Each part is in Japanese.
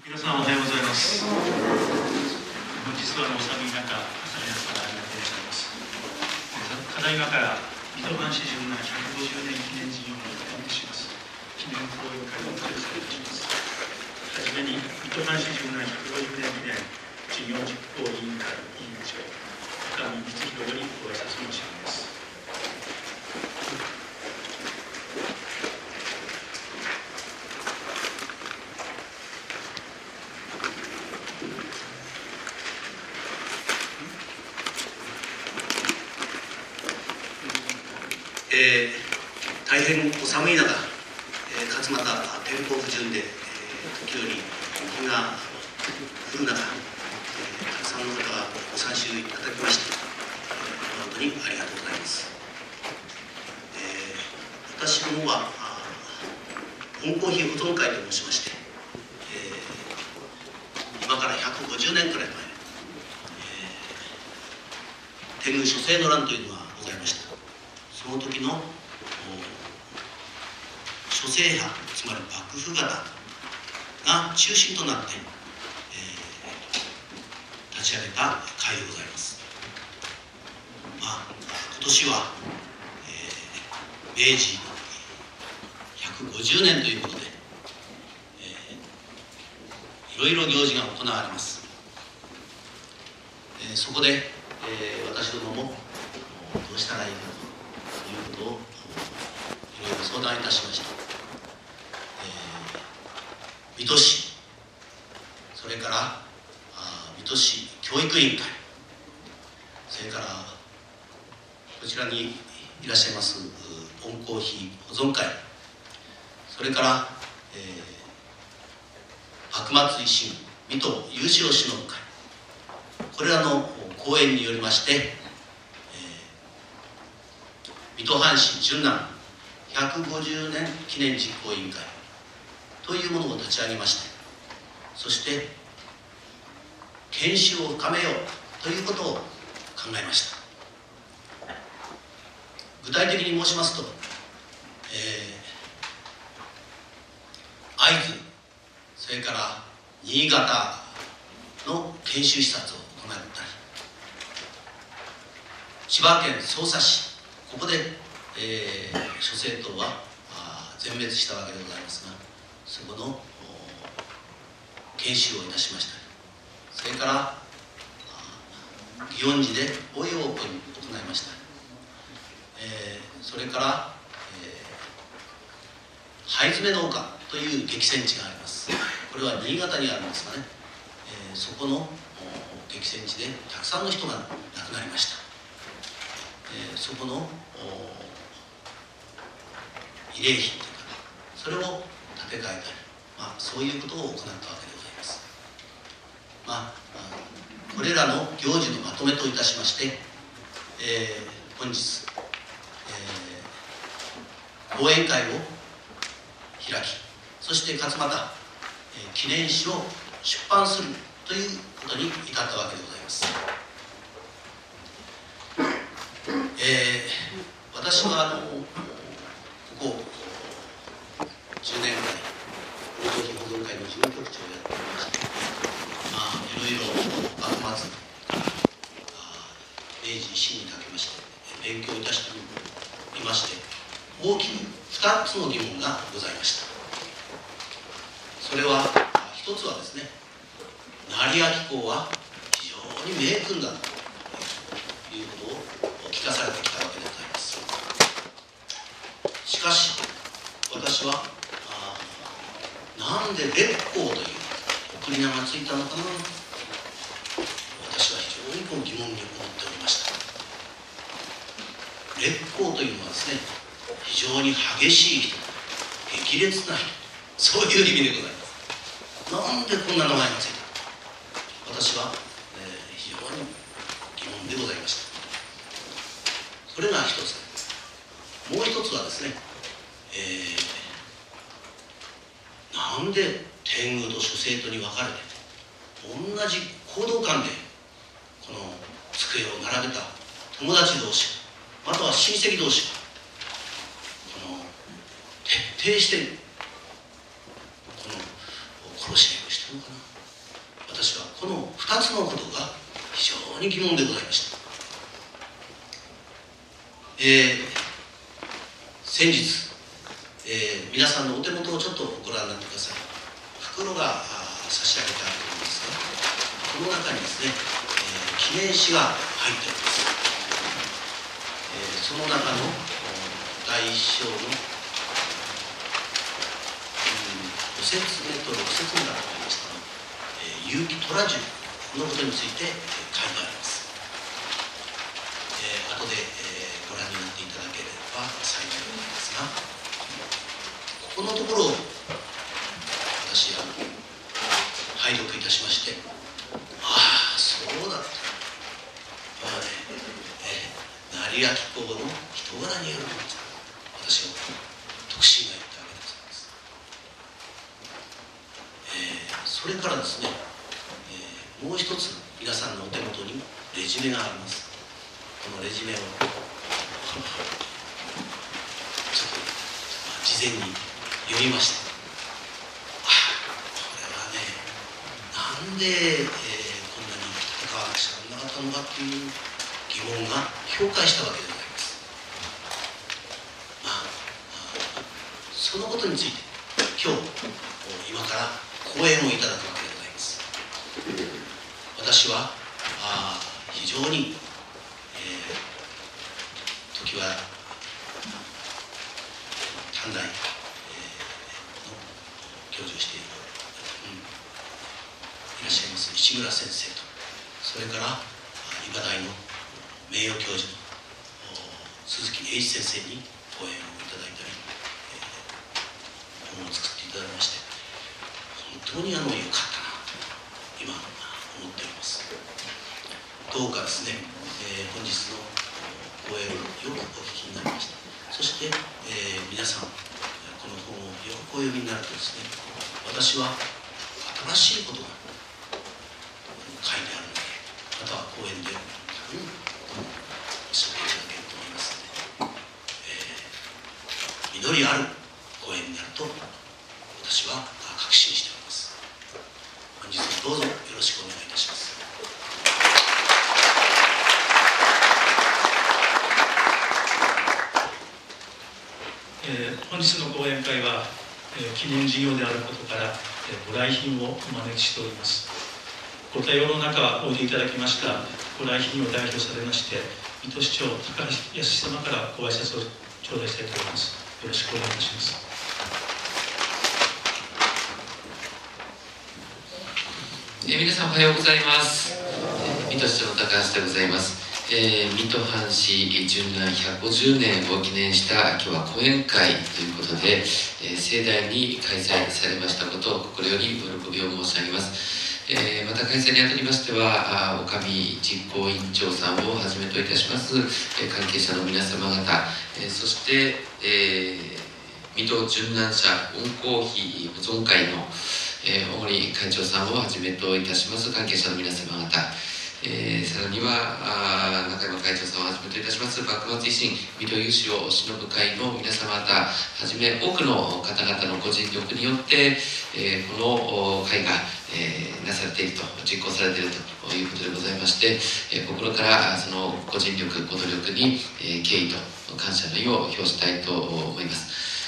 皆さんおはようございます。本日はお寒い中、朝早くからありがとうございます。ただいまから水戸藩士純那150年記念事業を開幕します。記念講演会を開催いたします。はじめに水戸藩士純那150年記念事業実行委員会委員長高見光弘よりご挨拶申し上げます。 大変お寒い中、かつまた天候不順で、時折雪が降る中、たくさんの方がご参集いただきまして、本当にありがとうございます。私どもは本コーヒー保存会と申しまして、今から150年くらい前、天狗諸生の乱というのがございました。その時の諸生派、つまり幕府方が中心となって、立ち上げた会でございます。今年は、明治150年ということで、いろいろ行事が行われます。そこで、私どももどうしたらいいかということをいろいろ相談いたしました。水戸市、それから水戸市教育委員会、それからこちらにいらっしゃいます本コーヒー保存会、それから、幕末維新水戸有志をしのぶ会、これらの講演によりまして、水戸藩士純那150年記念実行委員会というものを立ち上げまして、そして研修を深めようということを考えました。具体的に申しますと、会津、それから新潟の研修視察を行ったり、千葉県匝瑳市、ここで、諸生党は全滅したわけでございますが、そこの研修をいたしました。それから祇園寺で応用を行いました。それから、灰詰農家という激戦地があります。これは新潟にあるんですがね、そこの激戦地でたくさんの人が亡くなりました。そこの慰霊碑というか、それを建て替えたり、そういうことを行ったわけでございます。これらの行事のまとめといたしまして、本日、講演会を開き、そしてかつまた、記念誌を出版するということに至ったわけでございます。私はここ10年ぐらい本コーヒー保存会の事務局長をやっておりまして、いろいろ幕末明治維新にかけまして勉強いたしておりまして、大きく2つの疑問がございました。それは一つはですね、斉昭公は非常に名君だということを聞かされてきたわけでございます。しかし私はなんで烈公という送り名がついたのかな、私は非常に疑問に思っておりました。烈公というのはですね、非常に激しい人、激烈な人、そういう意味でございます。なんでこんな名前がついたのか、私は、非常に疑問でございました。それが一つ。もう一つはですね、なんで天狗と諸生徒に分かれて同じ行動観でこの机を並べた友達同士、または親戚同士がこの徹底してこの殺し合いをした。 のかな。私はこの2つのことが非常に疑問でございました。先日、皆さんのお手元をちょっとご覧になってください。袋が差し上げてあると思うんですが、この中にですね、記念誌が入っております。その中の第1章の5節目と6節目だと思いましたが、有機トラジュのことについて書いてあります。後でご覧になっていただければ幸いでございますが、ここのところを私は拝読いたしまして、ああそうだった、まあね、成明公の人柄による私は特進が言ったわけでございます。それからですね、もう一つ皆さんのお手元にレジュメがあります。このレジュメをちょっと事前に読みました。これはね、なんで、こんなに戦わなくちゃならなかったのかっていう疑問が評価したわけでございます。そのことについて今から講演をいただくわけでございます。私は非常に、時は短大、の教授をしている、いらっしゃいます石村先生と、それから医科大の名誉教授の鈴木英一先生に講演をいただいたり、本を作っていただきまして、本当に良かったなと今思っております。どうかですね、本日の講演をよくお聞きになりました。そして、皆さんこの本をよくお読みになるとですね、私は新しいことが書いてあるので、または講演でおっしゃっていただけると思いますので、実りある講演になると私は確信しております。本日もどうぞよろしくお願いいたします。 本日の講演会は、記念事業であることから、ご来賓をお招きしております。ご多様の中おいでいただきましたご来賓を代表されまして、水戸市長高橋康様からご挨拶を頂戴したいと思います。よろしくお願いいたします。 皆さんおはようございます。水戸市長の高橋でございます。水戸藩士殉難150年を記念した今日は講演会ということで、盛大に開催されましたことを心よりお喜びを申し上げます。また開催にあたりましては、お上実行委員長さんをはじめといたします関係者の皆様方、そして、水戸殉難者恩公碑保存会の大森会長さんをはじめといたします関係者の皆様方、さらには中山会長さんをはじめといたします幕末維新水戸有志を偲ぶ会の皆様方はじめ多くの方々のご尽力によって、この会が、なされていると実行されているということでございまして、心からそのご尽力ご努力に、敬意と感謝の意を表したいと思います。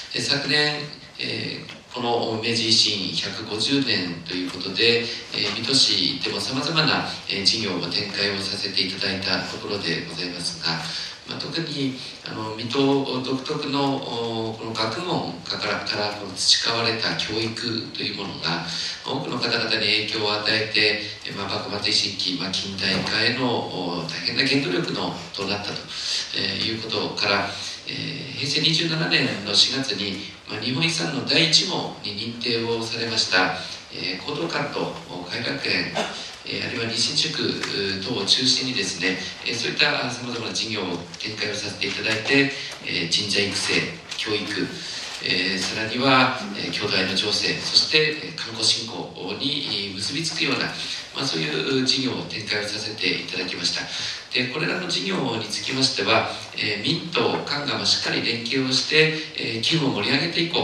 昨年、この明治維新150年ということで、水戸市でもさまざまな事業を展開をさせていただいたところでございますが、特に水戸独特のこの学問から培われた教育というものが多くの方々に影響を与えて、幕末維新期、近代化への大変な原動力となったということから、平成27年の4月に日本遺産の第1号に認定をされました講道館と偕楽園、あるいは西宿等を中心にですね、そういったさまざまな事業を展開をさせていただいて、人材育成、教育、さらには兄弟の醸成、そして観光振興に結びつくような、そういう事業を展開をさせていただきました。でこれらの事業につきましては、民と官がしっかり連携をして、機運を盛り上げていこうと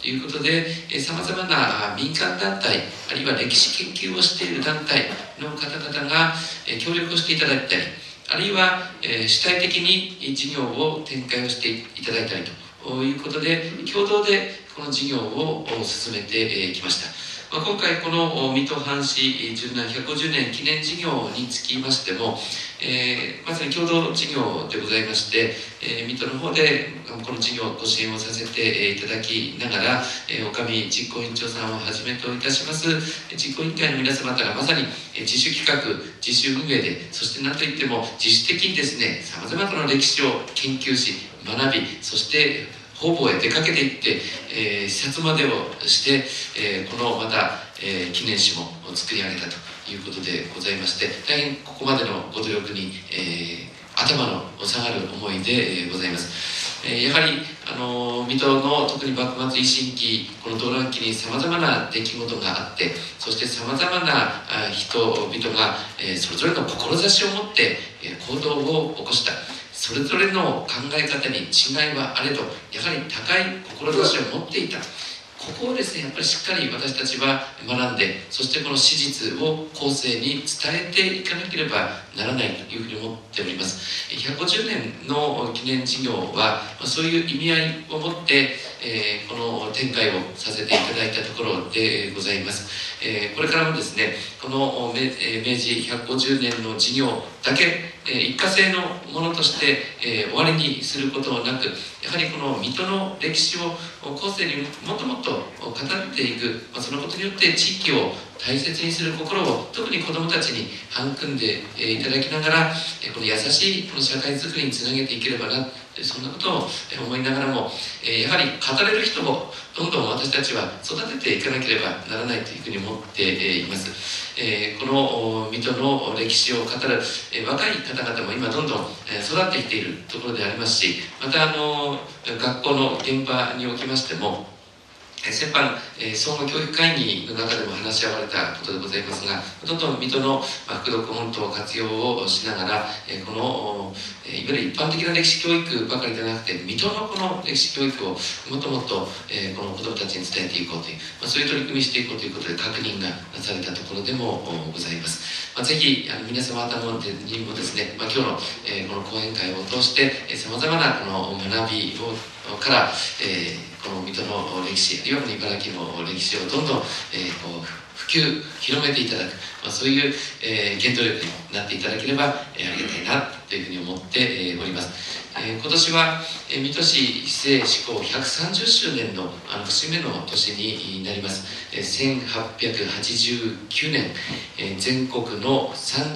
いうことで、さまざまな民間団体、あるいは歴史研究をしている団体の方々が協力をしていただいたり、あるいは主体的に事業を展開をしていただいたりということで、共同でこの事業を進めてきました。今回この水戸阪神殉難150年記念事業につきましても、まさに共同事業でございまして、水戸の方でこの事業ご支援をさせていただきながら、おかみ実行委員長さんをはじめといたします実行委員会の皆様方がまさに自主企画、自主運営で、そして何といっても自主的にですね、さまざまな歴史を研究し学び、そして方々へ出かけていって、視察までをして、このまた、記念誌も作り上げたということでございまして、大変ここまでのご努力に、頭の下がる思いで、ございます。やはり水戸の特に幕末維新期、この動乱期にさまざまな出来事があって、そしてさまざまな人々が、それぞれの志を持って行動を起こした。それぞれの考え方に違いはあれど、やはり高い志を持っていた。ここをですね、やっぱりしっかり私たちは学んで、そしてこの史実を後世に伝えていかなければならないというふうに思っております。150年の記念事業は、そういう意味合いを持って、この展開をさせていただいたところでございます。これからもですね、この明治150年の事業だけ一過性のものとして、終わりにすることなく、やはりこの水戸の歴史を後世にもっともっと語っていく、そのことによって地域を大切にする心を特に子どもたちに育んでいただきながら、この優しいこの社会づくりにつなげていければな、そんなことを思いながらも、やはり語れる人をどんどん私たちは育てていかなければならないというふうに思っています。この水戸の歴史を語る若い方々も今どんどん育ってきているところでありますし、また学校の現場におきましても、先般、総合教育会議の中でも話し合われたことでございますが、どんどん水戸の副読本等を活用をしながら、このいわゆる一般的な歴史教育ばかりではなくて、水戸のこの歴史教育をもっともっとこの子どもたちに伝えていこうという、そういう取り組みしていこうということで確認がなされたところでもございます。ぜひ皆様方にもですね、今日のこの講演会を通してさまざまなこの学びから、この水戸の歴史、あるいは茨城の歴史をどんどん、普及、広めていただく、そういう、原動力になっていただければ、ありがたいなというふうに思っております。今年は水戸市市政施行130周年の節目の年になります。1889年、全国の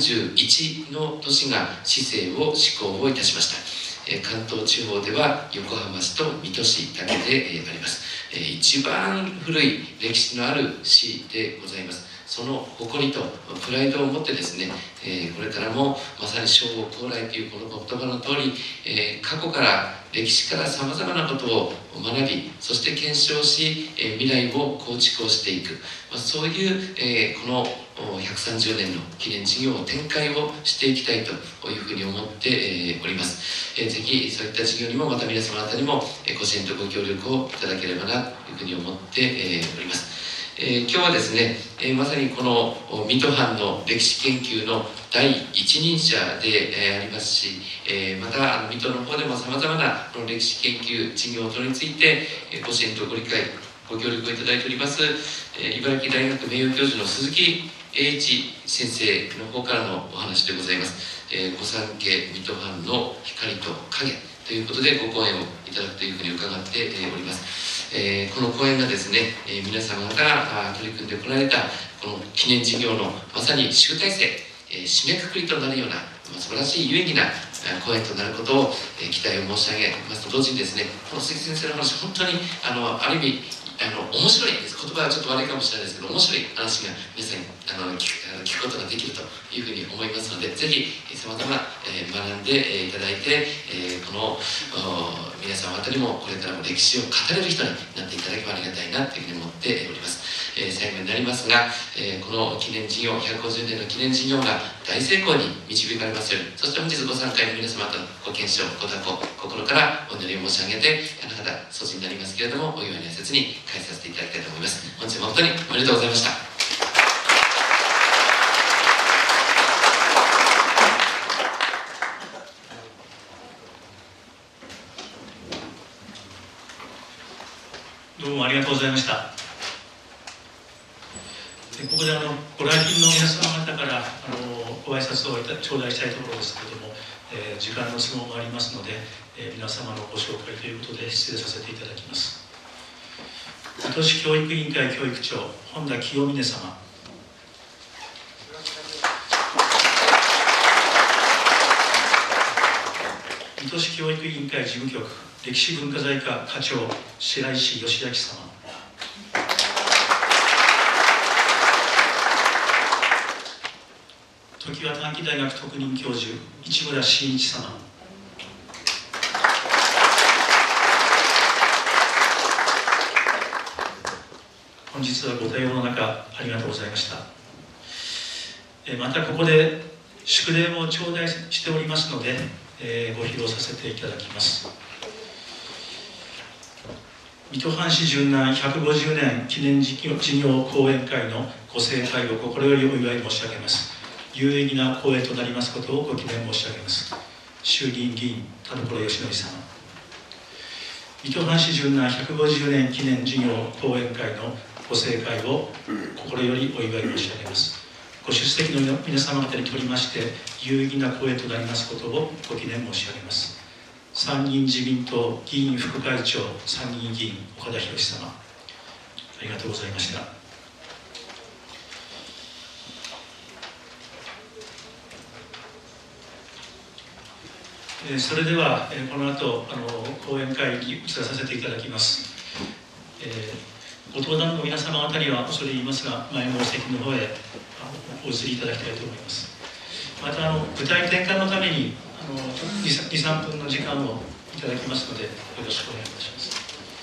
31の都市が市政を施行をいたしました。関東地方では横浜市と水戸市だけであります。一番古い歴史のある市でございます。その誇りとプライドを持ってですね、これからもまさに正午高来というこの言葉の通り、過去から歴史からさまざまなことを学び、そして検証し、未来を構築をしていく、そういう、この130年の記念事業を展開をしていきたいというふうに思っております。ぜひそういった事業にもまた皆様方にもご支援とご協力をいただければなというふうに思っております。今日はですね、まさにこの水戸藩の歴史研究の第一人者でありますし、また水戸の方でもさまざまなこの歴史研究事業等についてご支援とご理解ご協力をいただいております茨城大学名誉教授の鈴木英一先生の方からのお話でございます。御三家水戸藩の光と影ということでご講演をいただくというふうに伺っております。この講演がですね、皆様が取り組んでこられたこの記念事業のまさに集大成、締めくくりとなるような素晴らしい有意義な講演となることを期待を申し上げますと同時にですね、この鈴木先生の話、本当にある意味面白いです。言葉はちょっと悪いかもしれないですけど、面白い話が皆さんに聞くことができるというふうに思いますので、ぜひさまざま学んでいただいて、この皆様方にもこれからも歴史を語れる人になっていただければありがたいなというふうに思っております。最後になりますが、この記念事業、150年の記念事業が大成功に導かれますように、そして本日ご参加の皆様とご健勝、ご多幸、心からお祈りを申し上げて、措置になりますけれども、お祝いの挨拶に返させていただきたいと思います。本日も本当におめでとうございました。 どうもありがとうございました。ここでご来賓の皆様方からご挨拶を頂戴したいところですけれども、時間の都合もありますので、皆様のご紹介ということで失礼させていただきます。水戸市教育委員会教育長本田清峰様、水戸市教育委員会事務局歴史文化財課課長白石義明様、常盤短期大学特任教授市村真一様、本日はご対応の中ありがとうございました。またここで祝電を頂戴しておりますので、ご披露させていただきます。水戸藩士殉難150年記念事業講演会のご盛会を心よりお祝い申し上げます。有意義な講演となりますことをご記念申し上げます。衆議院議員田所義則様、水戸藩士殉難150年記念事業講演会のご盛会を心よりお祝い申し上げます。ご出席の皆様方にとりまして有意義な講演となりますことをご記念申し上げます。参議院自民党議員副会長参議院議員岡田博様、ありがとうございました。それではこの後講演会に移らさせていただきます。ご登壇の皆様方には恐れ入りますが、前のお席の方へお移りいただきたいと思います。また舞台転換のために2、3分の時間をいただきますので、よろしくお願いいたします。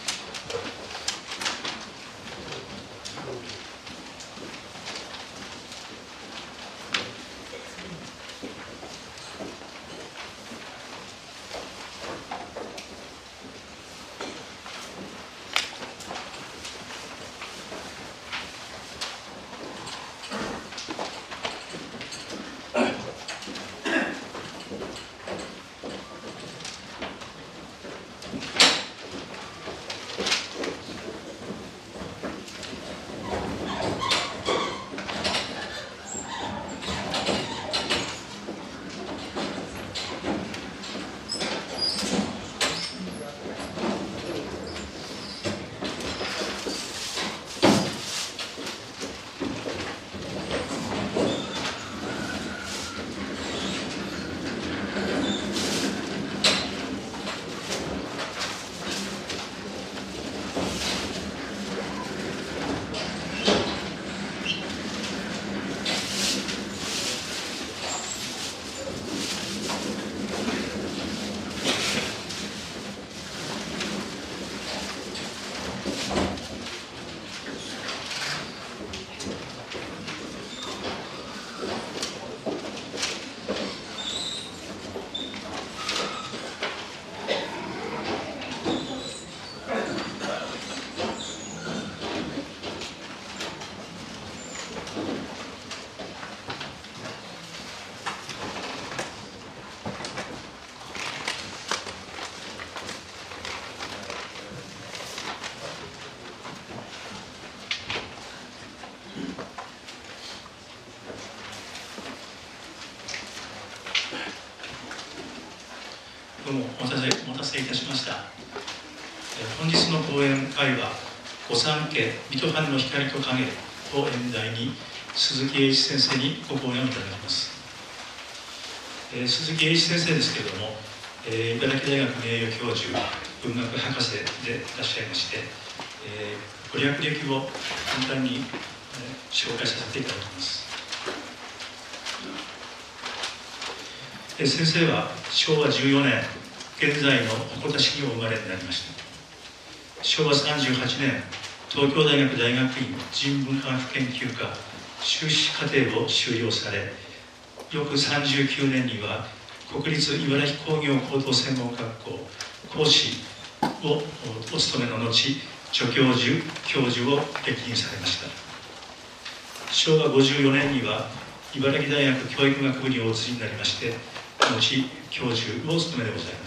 どうもお待たせいたしました。本日の講演会は御三家水戸藩の光と影を演題に鈴木英一先生にご講演をいただきます。鈴木英一先生ですけれども、茨城大学名誉教授文学博士でいらっしゃいまして、ご略歴を簡単に紹介させていただきます。先生は昭和14年、現在の鉾田市にお生まれになりました。昭和38年、東京大学大学院人文科学研究科修士課程を修了され、翌39年には国立茨城工業高等専門学校講師をお務めの後、助教授、教授を歴任されました。昭和54年には茨城大学教育学部にお移りになりまして、後教授をお務めでございます。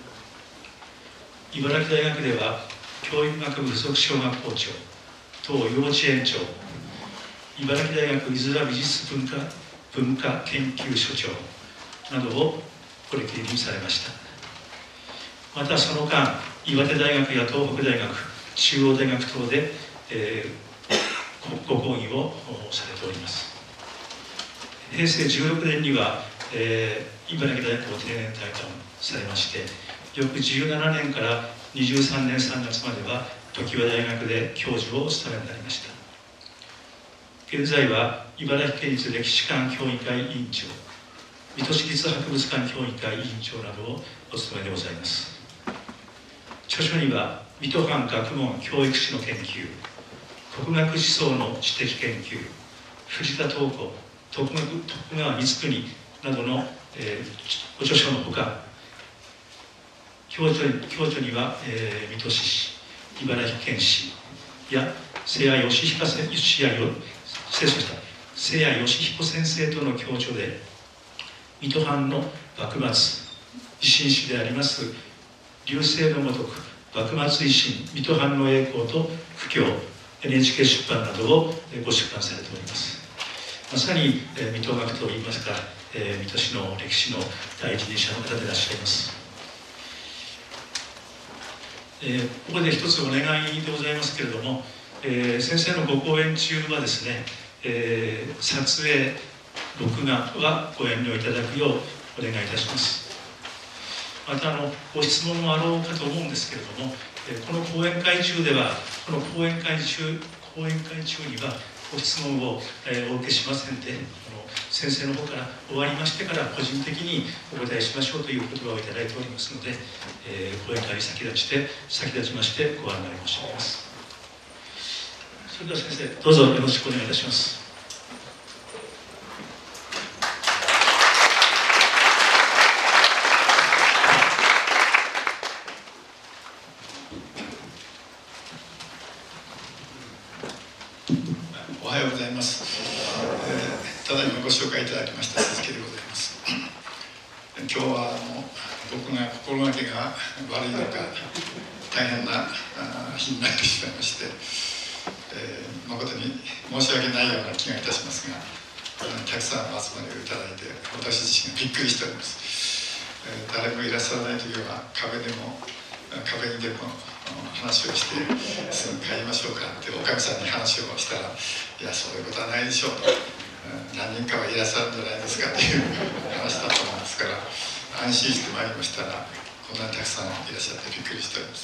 茨城大学では教育学部附属小学校長、当幼稚園長、茨城大学絵面美術文化研究所長などをご歴任されました。またその間、岩手大学や東北大学、中央大学等で、ご講義をされております。平成16年には、茨城大学を定年退官されまして、翌17年から23年3月までは常盤大学で教授をお務めになりました。現在は茨城県立歴史館協議会委員長、水戸市立博物館協議会委員長などをお務めでございます。著書には水戸藩学問教育史の研究、国学思想の知的研究、藤田東子、徳川光圀などの、ご著書のほか、教著には、水戸市、茨城県市や瀬谷義彦先生との共著で、水戸藩の幕末維新史であります流星のごとく幕末維新水戸藩の栄光と不況 NHK 出版などをご出版されております。まさに水戸学といいますか、水戸市の歴史の第一人者の方でいらっしゃいます。ここで一つお願いでございますけれども、先生のご講演中はですね、撮影録画はご遠慮いただくようお願いいたします。またご質問もあろうかと思うんですけれども、この講演会中ではこの講演会中にはご質問をお受けしませんで、先生の方から終わりましてから個人的にお答えしましょうという言葉をいただいておりますので、講演会に先立ちましてご案内申し上げます。それでは先生、どうぞよろしくお願いいたします。 おはようございます。ただいまご紹介いただきました鈴木でございます。今日は僕が心がけが悪いのか大変な日になってしまいまして、誠に申し訳ないような気がいたしますが、たくさんお集まりをいただいて私自身がびっくりしております。誰もいらっしゃらない時は壁にでも話をしてすぐ帰りましょうかっておかみさんに話をしたら、いやそういうことはないでしょうと、何人かはいらっしゃるんじゃないですかっていう話だと思うんですから、安心してまいりましたらこんなにたくさんいらっしゃってびっくりしております。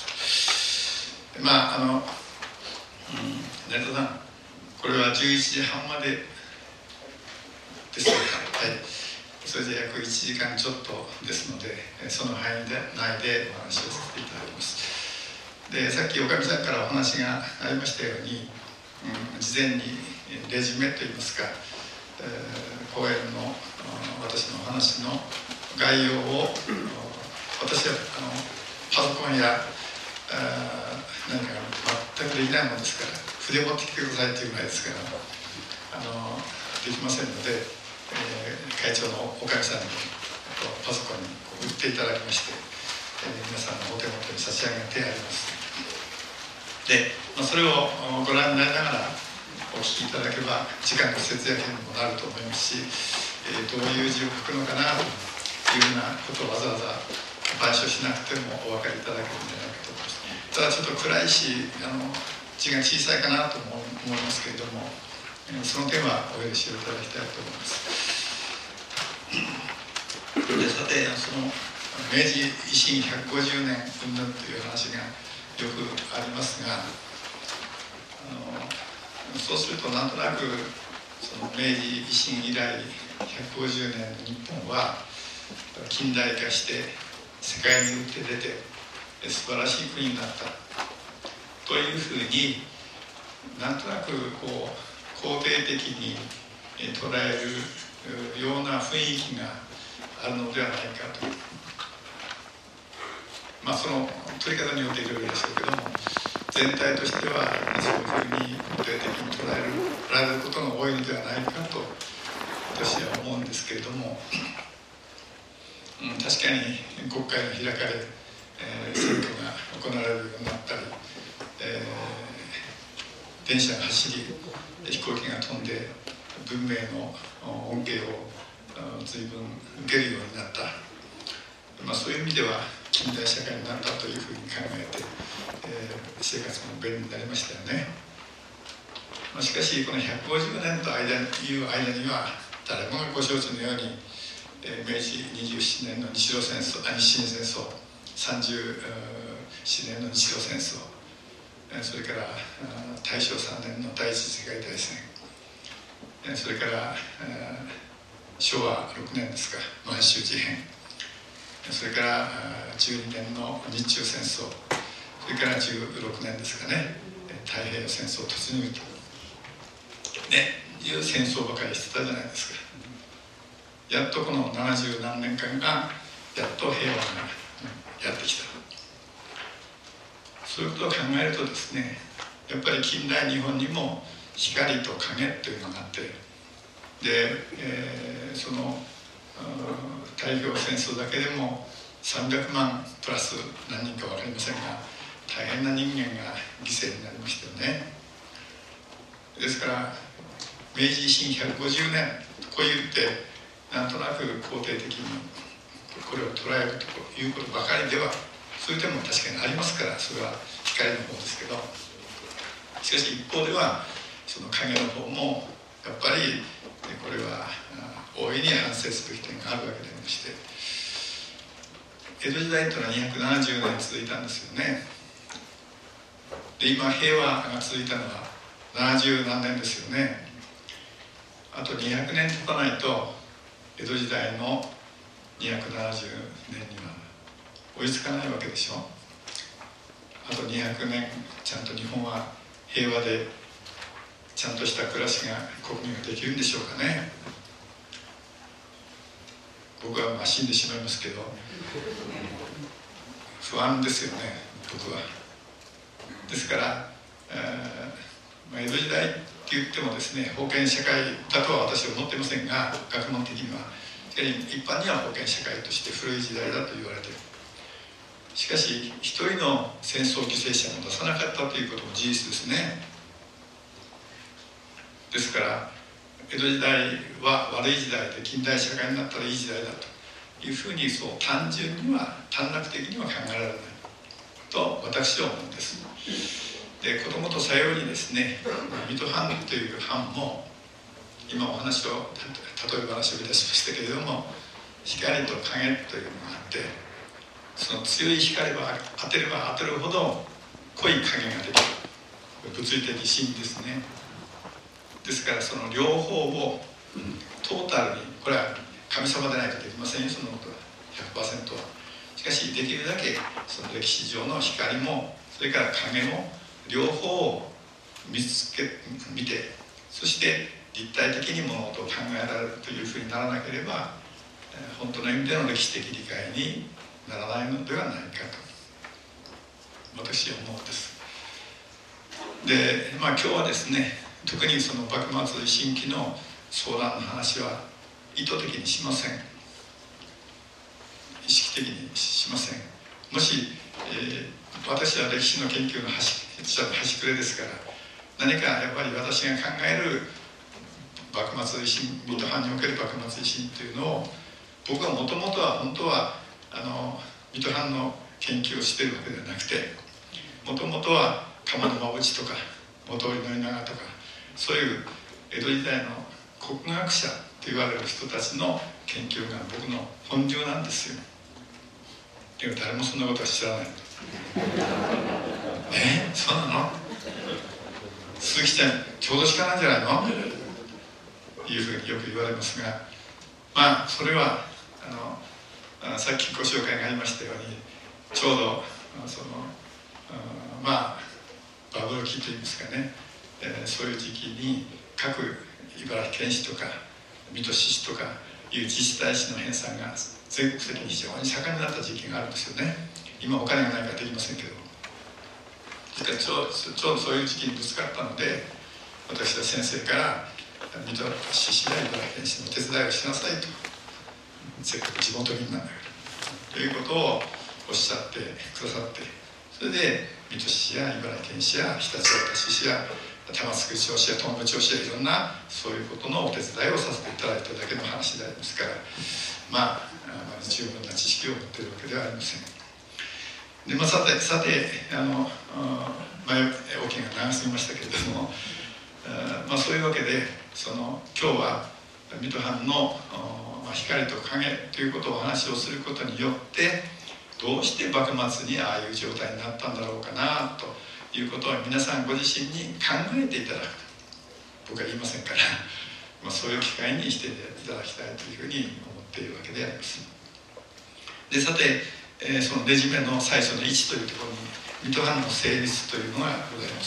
成田さん、これは11時半まででしょうか。はい、それで約1時間ちょっとですので、その範囲内でお話をさせていただきます。で、さっきおかみさんからお話がありましたように、事前にレジュメといいますか、講演の私のお話の概要を、私はパソコンや何か全くできないものですから、筆持ってきてくださいというぐらいですから、できませんので、会長のおかみさんにパソコンに売っていただきまして、皆さんのお手元に差し上げてあります。で、それをご覧になりながらお聞きいただけば時間の節約にもなると思いますし、どういう字を書くのかなというようなことをわざわざ板書しなくてもお分かりいただけるんじゃないかと思います。ただちょっと暗いし字が小さいかなと思いますけれども、その点はお許しをいただきたいと思います。で、さて、明治維新150年云々という話がよくありますが、 そうするとなんとなくその明治維新以来150年の日本は近代化して世界に打って出て素晴らしい国になったというふうになんとなくこう肯定的に捉えるような雰囲気があるのではないかと。その取り方によっていろいろでしょうけども、全体としてはそういうふうに肯定的に捉えられることが多いのではないかと私は思うんですけれども、確かに国会が開かれ、選挙が行われるようになったり、電車が走り飛行機が飛んで文明の恩恵を随分受けるようになった、そういう意味では近代社会になったというふうに考えて、生活も便利になりましたよね。しかしこの150年という間には誰もがご承知のように、明治27年の日清戦争、37年の日露戦争、それから大正3年の第一次世界大戦、それから昭和6年ですか、満州事変、それから12年の日中戦争、それから16年ですかね、太平洋戦争突入と、いう戦争ばかりしてたじゃないですか。やっとこの70何年間がやっと平和がやってきた。そういうことを考えるとですね、やっぱり近代日本にも光と影というのがあって、で、その太平洋戦争だけでも300万プラス何人か分かりませんが、大変な人間が犠牲になりましたよね。ですから明治維新150年とこう言ってなんとなく肯定的にこれを捉えるということばかりでは、そういう点も確かにありますから、それは光の方ですけど、しかし一方ではその影の方もやっぱりこれは大いに反省すべき点があるわけでありまして、江戸時代というのは270年続いたんですよね。で今平和が続いたのは70何年ですよね。あと200年経たないと江戸時代の270年には追いつかないわけでしょ。あと200年ちゃんと日本は平和でちゃんとした暮らしが国民ができるんでしょうかね。僕は死んでしまいますけど不安ですよね、僕は。ですから、江戸時代って言ってもですね、封建社会だとは私は思っていませんが、学問的には一般には封建社会として古い時代だと言われている。しかし一人の戦争犠牲者も出さなかったということも事実ですね。ですから江戸時代は悪い時代で近代社会になったらいい時代だというふうにそう単純には短絡的には考えられないと私は思うんです。で、子供とさようにですね、水戸藩という藩も今お話を例え話をいたしましたけれども、光と影というのがあって、その強い光を当てれば当てるほど濃い影ができる、物理的真ですね。ですからその両方をトータルに、これは神様でないとできませんよ、そのことは 100% は。しかしできるだけその歴史上の光もそれから影も両方を見て、そして立体的に物事を考えられるというふうにならなければ、本当の意味での歴史的理解にならないのではないかと私は思うんです。で、今日はですね、特にその幕末維新期の相談の話は意図的にしません。意識的にしません。もし、私は歴史の研究の端くれですから、何かやっぱり私が考える幕末維新、水戸藩における幕末維新というのを、僕はもともとは本当は水戸藩の研究をしているわけではなくて、もともとは鎌の間淵とか本居宣長とか、そういう江戸時代の国学者と言われる人たちの研究が僕の本業なんですよ。でも誰もそんなことは知らない。そうなの？ 鈴木ちゃん郷土史家なんじゃないのいうふうによく言われますが、まあそれはさっきご紹介がありましたようにちょうどまあバブル期といいますかね、そういう時期に各茨城県市とか水戸市とかいう自治体市の編纂が全国的に非常に盛んになった時期があるんですよね。今お金がないからできませんけど、ですからちょうどそういう時期にぶつかったので、私は先生から水戸市や茨城県市の手伝いをしなさいと、せっかく地元民なんだからということをおっしゃってくださって、それで水戸市や茨城県市や常陸太田市や玉造町市や東部町市やいろんなそういうことのお手伝いをさせていただいただけの話でありますから、まあ十分な知識を持っているわけではありません。でさて前置きが長すぎましたけれども、そういうわけで今日は水戸藩の光と影ということをお話をすることによって、どうして幕末にああいう状態になったんだろうかなということを皆さんご自身に考えていただく、僕は言いませんから、そういう機会にしていただきたいというふうに思っているわけであります。でさて、そのレジュメの最初の1というところに水戸藩の成立というのがございます。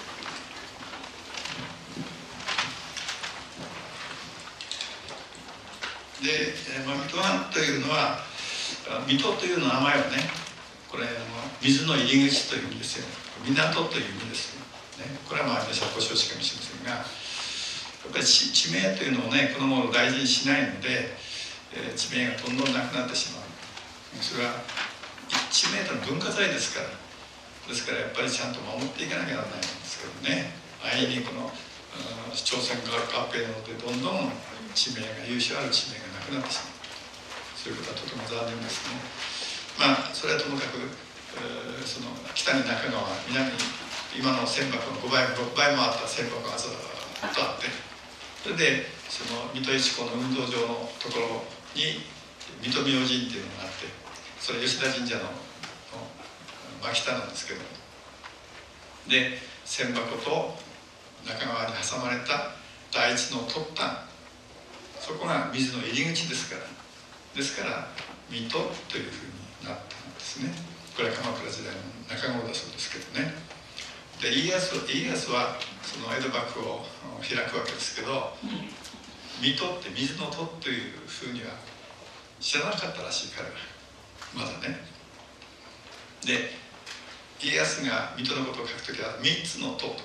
で、水戸藩というのは、水戸というの名前はね、これ水の入り口という意味ですよ。港という意味です、ね。これは私はご承知かもしれませんが、やっぱり地名というのをね、この頃大事にしないので、地名がどんどんなくなってしまう。それは地名というのは文化財ですから、ですからやっぱりちゃんと守っていかなきゃならないんですけどね、安易にこの朝鮮合併なのでどんどん地名が、由緒ある地名がなくなってしまう、そういうことはとても残念ですね。それはともかく北に中川、南に今の船舶の5倍も6倍もあった船舶がずっとあって、それで水戸一湖の運動場のところに水戸明神っていうのがあって、それ吉田神社の真北なんですけど、で船舶と中川に挟まれた第一の突端、そこが水の入り口ですから、ですから水戸というふうになったんですね。これは鎌倉時代の中頃だそうですけどね。で家康はその江戸幕府を開くわけですけど、水戸って水の戸というふうには知らなかったらしい、彼はまだね。で家康が水戸のことを書くときは3つの戸と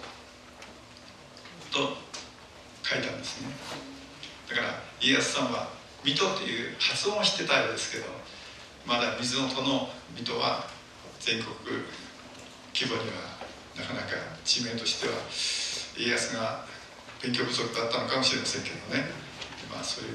書いたんですね。だから家康さんは水戸という発音をしてたようですけど、まだ水の戸の水戸は全国規模にはなかなか地名としては家康が勉強不足だったのかもしれませんけどね、そういう、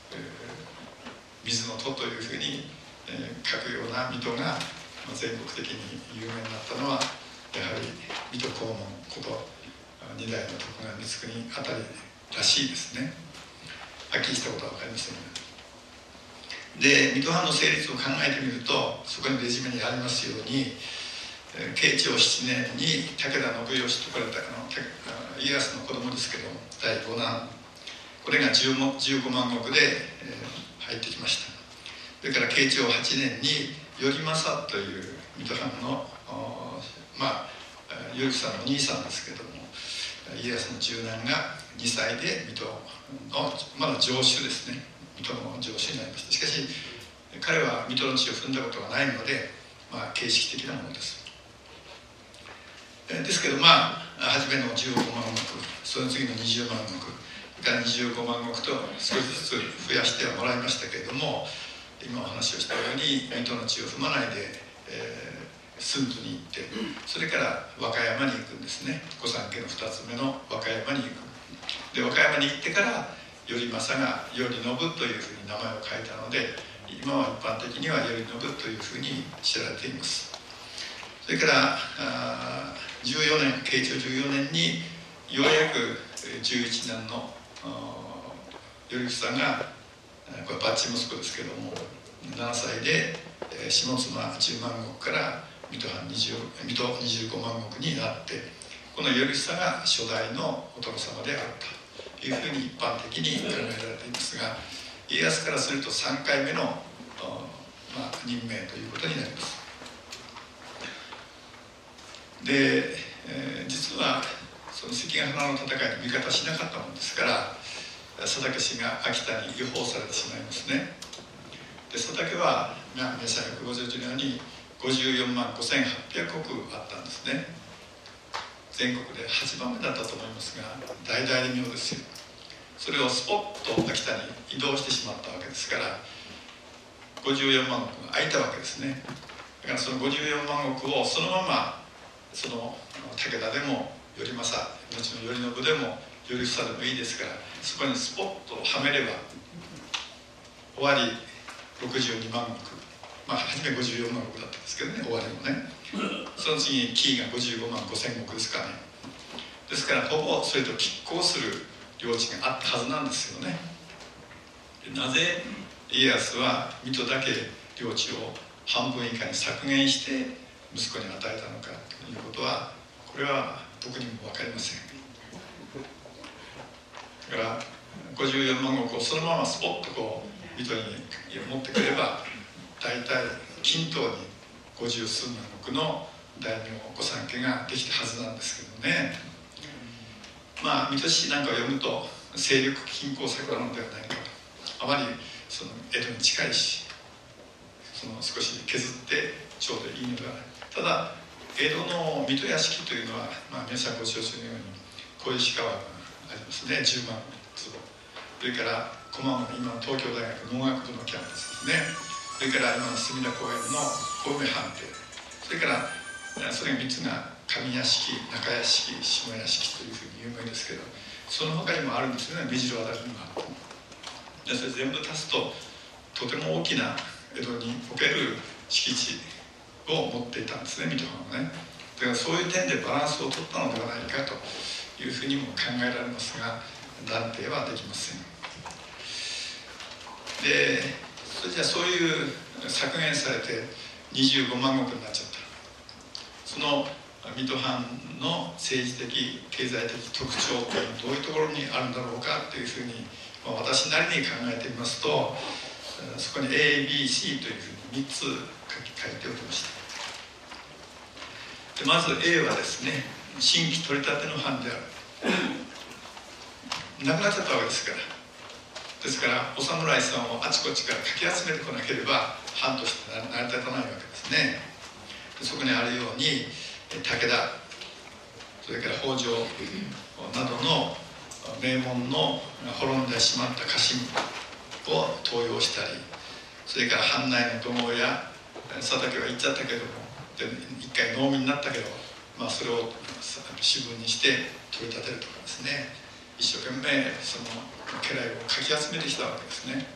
水の戸というふうに、書くような水戸が、全国的に有名になったのはやはり水戸黄門こと二代の徳川光圀あたりらしいですね。はっきりしたことは分かりませんが、で水戸藩の成立を考えてみると、そこにレジュメにありますように、慶長7年に武田信義とこれ家康の子供ですけど第5男、これが15万石で、入ってきました。それから慶長8年に頼政という水戸藩の頼房のお兄さんですけども、家康の長男が2歳で水戸のまだ城主ですね、水戸の城主になりました。しかし彼は水戸の地を踏んだことがないので、形式的なものです。ですけど初めの15万石、その次の20万石、それから25万石と少しずつ増やしてはもらいましたけれども、今お話をしたように水戸の地を踏まないで、駿府に行って、それから和歌山に行くんですね。御三家の2つ目の和歌山に行く。で和歌山に行ってから頼政が頼信というふうに名前を変えたので、今は一般的には頼信というふうに知られています。それから14年、慶長14年にようやく11年の頼房が、これバッチ息子ですけども7歳で下妻10万石から水戸25万石になって、 この頼房が初代のお殿様であるというふうに一般的に考えられていますが、家康からすると3回目の、任命ということになります。で、実はその関ヶ原の戦いに味方しなかったものですから、佐竹氏が秋田に輸送されてしまいますね。で佐竹は皆さんよくご存知のように54万5800石あったんですね。全国で8番目だったと思いますが、大々名ですよ。それをスポッと秋田に移動してしまったわけですから、54万石が空いたわけですね。だからその54万石をそのままその武田でも頼政、後の頼信でも頼房でもいいですから、そこにスポッとはめれば終わり62万石、初め54万石だったんですけどね、終わりもね。その次に紀伊が55万5千石ですかね。ですからほぼそれと拮抗する領地があったはずなんですよね。なぜ家康は水戸だけ領地を半分以下に削減して息子に与えたのかということは、これは僕にも分かりません。だから54万石をそのままスポッとこう水戸に持ってくれば、大体均等に50数万石の大名御三家ができたはずなんですけどね。水戸史なんかを読むと勢力均衡策なのではないかと。あまりその江戸に近いし、その少し削ってちょうどいいのではない。ただ江戸の水戸屋敷というのは、皆さんご承知のように小石川がありますね、10万坪。それから駒込、今の東京大学農学部のキャンパスですね。それから今の隅田公園の青梅藩邸、それからそれ3つが上屋敷、中屋敷、下屋敷というふうに有名ですけど、その他にもあるんですよね、目白あたりにもある。でそれ全部足すととても大きな江戸における敷地を持っていたんですね、水戸藩はね。だからそういう点でバランスを取ったのではないかというふうにも考えられますが、断定はできません。でそれじゃあそういう削減されて25万石になっちゃった。その水戸藩の政治的経済的特徴というのはどういうところにあるんだろうかというふうに、私なりに考えてみますと、そこに ABC というふうに3つ書いておきました。でまず A はですね、新規取り立ての藩である。なくなっちゃったわけですから。ですからお侍さんをあちこちからかき集めてこなければ藩として成り立たないわけですね。でそこにあるように武田、それから北条などの名門の滅んでしまった家臣を登用したり、それから藩内の土豪や佐竹は言っちゃったけども、で一回農民になったけど、それを私分にして取り立てるとかですね、一生懸命その家来をかき集めてきたわけですね。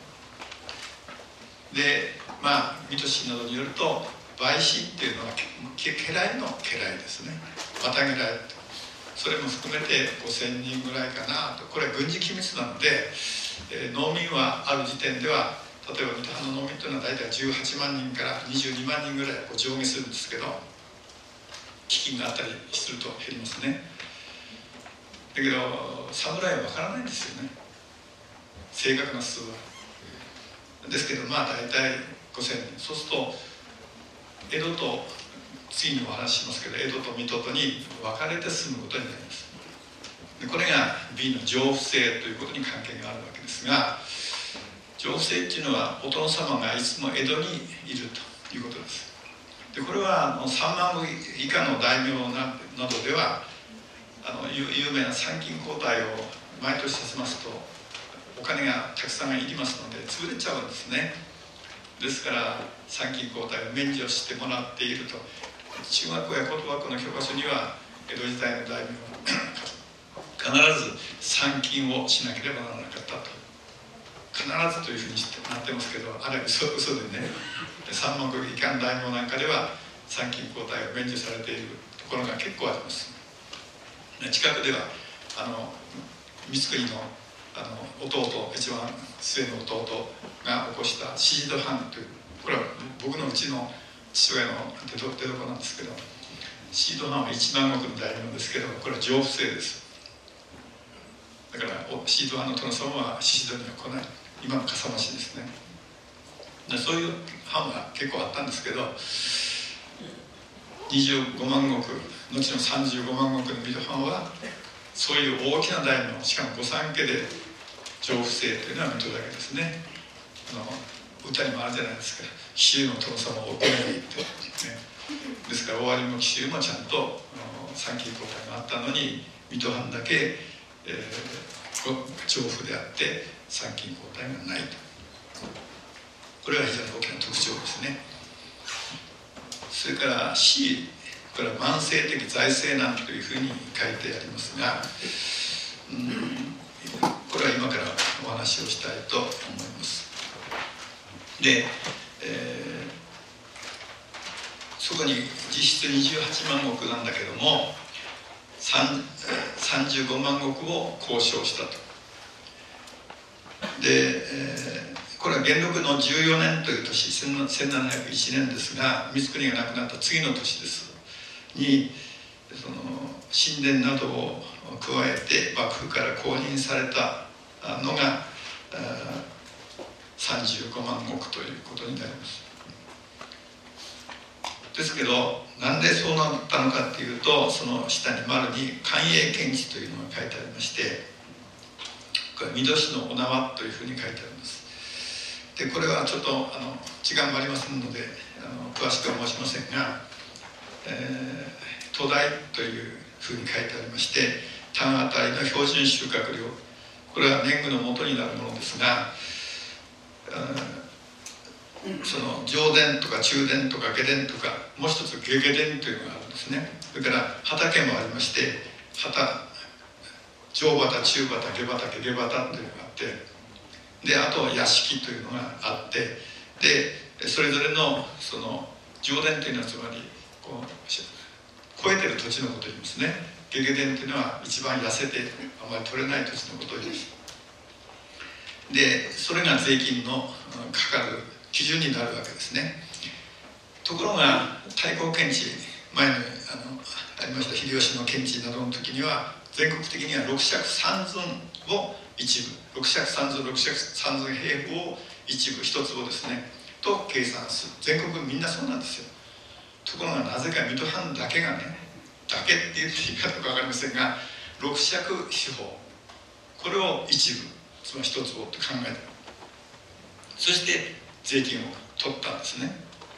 で水戸史などによると、陪審っていうのは家来の家来ですね、また家来と、それも含めて5000人ぐらいかなと。これは軍事機密なので、農民はある時点では、例えば水戸藩の農民というのは大体18万人から22万人ぐらい上下するんですけど、飢饉があったりすると減りますね。だけど侍は分からないんですよね、正確な数は。ですけど大体5000人。そうすると江戸と、次にお話ししますけど、江戸と水戸とに分かれて住むことになります。でこれが B の上府制ということに関係があるわけですが、上府制っていうのはお殿様がいつも江戸にいるということです。でこれは3万石以下の大名などでは有名な参勤交代を毎年させますとお金がたくさんいりますので潰れちゃうんですね。ですから参勤交代を免除してもらっていると。中学校や高等学校の教科書には江戸時代の大名は必ず参勤をしなければならなかったと、必ずというふうになってますけど、あれは嘘でね、3万石以下の大名なんかでは参勤交代を免除されているところが結構あります。近くでは光圀の弟、一番末の弟が起こした宍戸藩という、これは僕のうちの父親の出所なんですけど、 シード藩は一万石の大名ですけど、これは上不正です。だからシード藩の殿様はシードには来ない、今の笠間市ですね。でそういう藩は結構あったんですけど、25万石、後の35万石の水戸藩はそういう大きな大名、しかも御三家で上不正というのは水戸だけですね。歌にもあるじゃないですか、紀州の殿様をおこめにって、ね、ですから尾張も紀州もちゃんと参勤交代があったのに、水戸藩だけ、上府であって参勤交代がないと、これは非常に大きな特徴ですね。それから C、 これは慢性的財政難というふうに書いてありますが、これは今からお話をしたいと思います。で、そこに実質28万石なんだけども、35万石を交渉したと。で、これは元禄の14年という年、1701年ですが、光圀が亡くなった次の年ですに、その神殿などを加えて幕府から公認されたのが35万石ということになります。ですけど、なんでそうなったのかっていうと、その下に丸に寛永検地というのが書いてありまして、これ水戸市のお縄というふうに書いてあります。でこれはちょっと時間もありませんので詳しくは申しませんが、土台というふうに書いてありまして、単あたりの標準収穫量、これは年貢の元になるものですが、その上田とか中田とか下田とか、もう一つ下下田というのがあるんですね。それから畑もありまして、上畑、中畑、下畑、下畑というのがあって、であと屋敷というのがあって、でそれぞれのその上田というのはつまりこう超えてる土地のことを言いますね。下下田というのは一番痩せてあまり取れない土地のことを言います。でそれが税金のかかる基準になるわけですね。ところが太閤検地、前にありました秀吉の検地などの時には、全国的には6尺3寸を一部、6尺3寸、6尺3寸平方を一部、一坪ですねと計算する。全国みんなそうなんですよ。ところがなぜか水戸藩だけがね、だけって言っていいかどうか分かりませんが、6尺四方、これを一部、つまり一坪と考えた。そして税金を取ったんですね。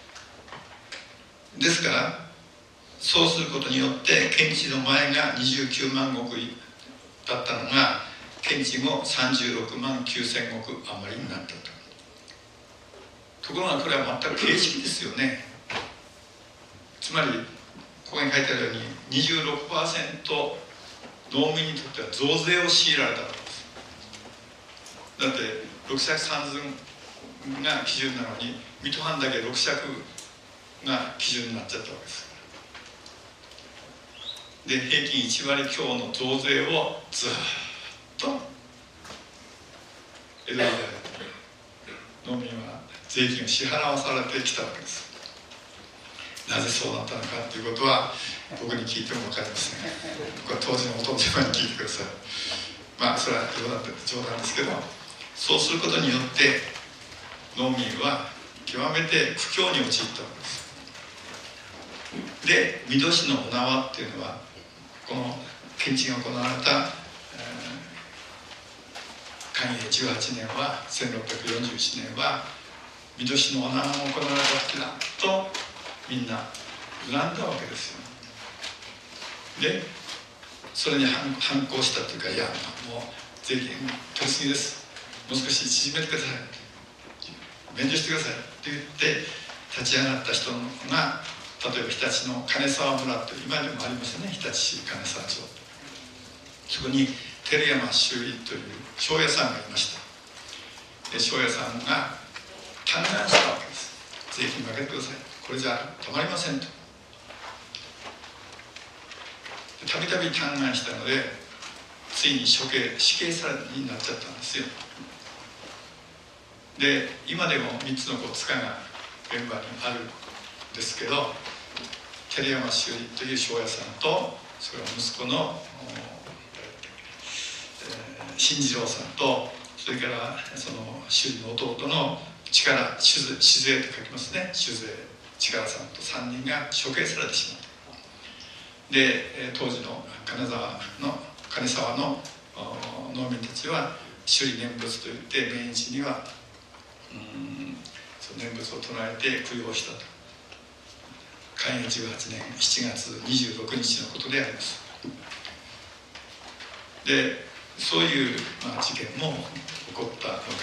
ですからそうすることによって検地の前が29万石だったのが、検地後36万9千石余りになったと。ところがこれは全く形式ですよね。つまりここに書いてあるように 26% 農民にとっては増税を強いられたわけです。だって6尺3寸が基準なのに、水戸藩だけ6尺が基準になっちゃったわけです。で平均1割強の増税をずっと江戸時代農民は税金を支払わされてきたわけです。なぜそうなったのかということは僕に聞いても分かりません。これ当時のお父様に聞いてください。まあそれは冗談ですけど、そうすることによって農民は極めて苦境に陥ったわけです。で水戸市のお縄っていうのは、この検地が行われた寛永18年は1641年は水戸市のお縄が行われた時だとみんな恨んだわけですよ。でそれに反抗したというか、いやもう税金取りすぎです、もう少し縮めてください、免除してくださいって言って立ち上がった人が、例えば日立の金沢村という、今でもありますね、日立市金沢町。そこに照山修理という庄屋さんがいました。で庄屋さんが嘆願したわけです。税金分けてください、これじゃたまりませんと。たびたび嘆願したので、ついに死刑されになっちゃったんですよ。で今でも3つの塚が現場にあるんですけど、 照山修理という庄屋さんと、それから息子の新次郎さんと、それからその修理の弟の力酒税と書きますね、酒税力さんと3人が処刑されてしまった。で当時の金沢の農民たちは首里念仏といって命日にはその念仏を唱えて供養したと。寛永18年7月26日のことであります。でそういう、事件も起こったわけです。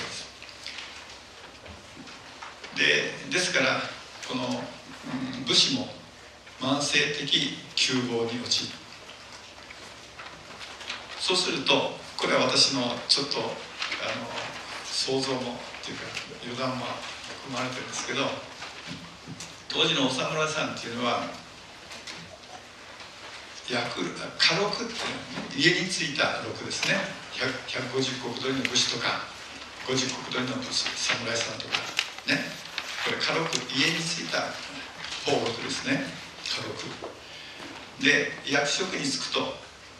ですからこの、武士も慢性的窮乏に陥る。そうするとこれは私のちょっと想像もっていうか予断も含まれてるんですけど、当時のお侍さんっていうのは家禄っていう家についた禄ですね。150石取りの武士とか50石取りの武士侍さんとかね、これ家禄、家についた俸禄ですね、家禄で役職に就くと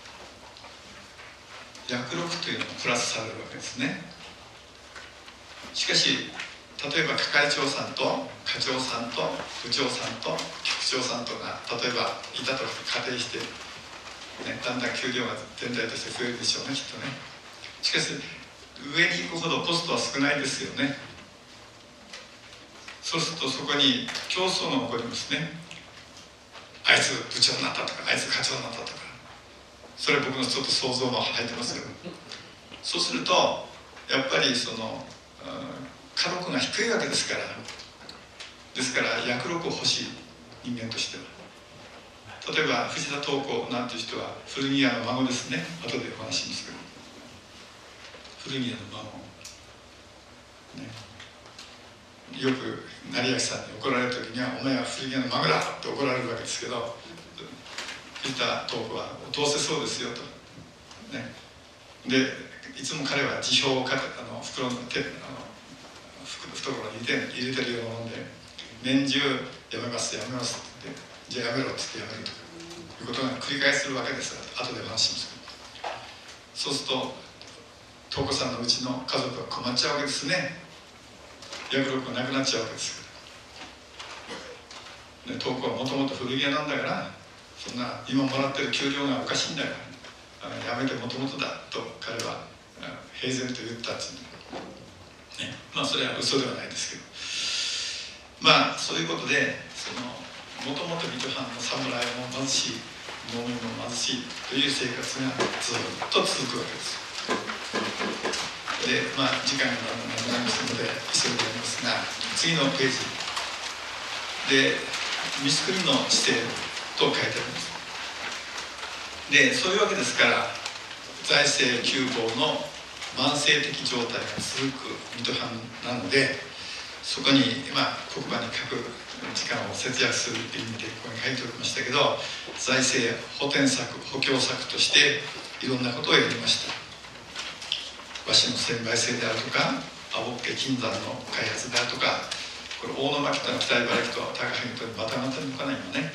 役禄というのもプラスされるわけですね。しかし例えば係長さんと課長さんと部長さんと局長さんとか例えばいたと仮定して、だんだん給料が全体として増えるでしょうね、きっとね。しかし上に行くほどポストは少ないですよね。そうするとそこに競争が起こりますね。あいつ部長になったとかあいつ課長になったとか、それ僕のちょっと想像も入ってますけど、そうするとやっぱりその家禄が低いわけですから役禄を欲しい人間としては。例えば藤田東子なんていう人は古着屋の孫ですね。後でお話しますけど、古着屋の孫、よく成明さんに怒られる時には「お前は古着屋の孫だ!」って怒られるわけですけど、藤田東子は「通せそうですよ」と。でいつも彼は辞表を袋に入れてるようなもんで、年中やめますって言って、じゃあやめろって言ってやめるということが繰り返するわけです。後でお話しますけど、そうすると東子さんのうちの家族は困っちゃうわけですね。役禄がなくなっちゃうわけですから。で東子はもともと古着屋なんだから、そんな今もらってる給料がおかしいんだから、やめてもともとだと彼は平然と言ったっていう、それは嘘ではないですけど、そういうことでもともと水戸藩の侍も貧しい、農民も貧しいという生活がずっと続くわけです。で時間がなくなりますので急いでやりますが、次のページで光圀の治世と書いてあります。でそういうわけですから、財政窮乏の慢性的状態が続く水戸藩なので、そこに黒板に書く時間を節約するという意味でここに書いておきましたけど、財政補填策補強策としていろんなことをやりました。和紙の専売制であるとか、阿ボッケ金山の開発であるとか、これ大野牧と北茨城と高萩とまたまたにかない今ね、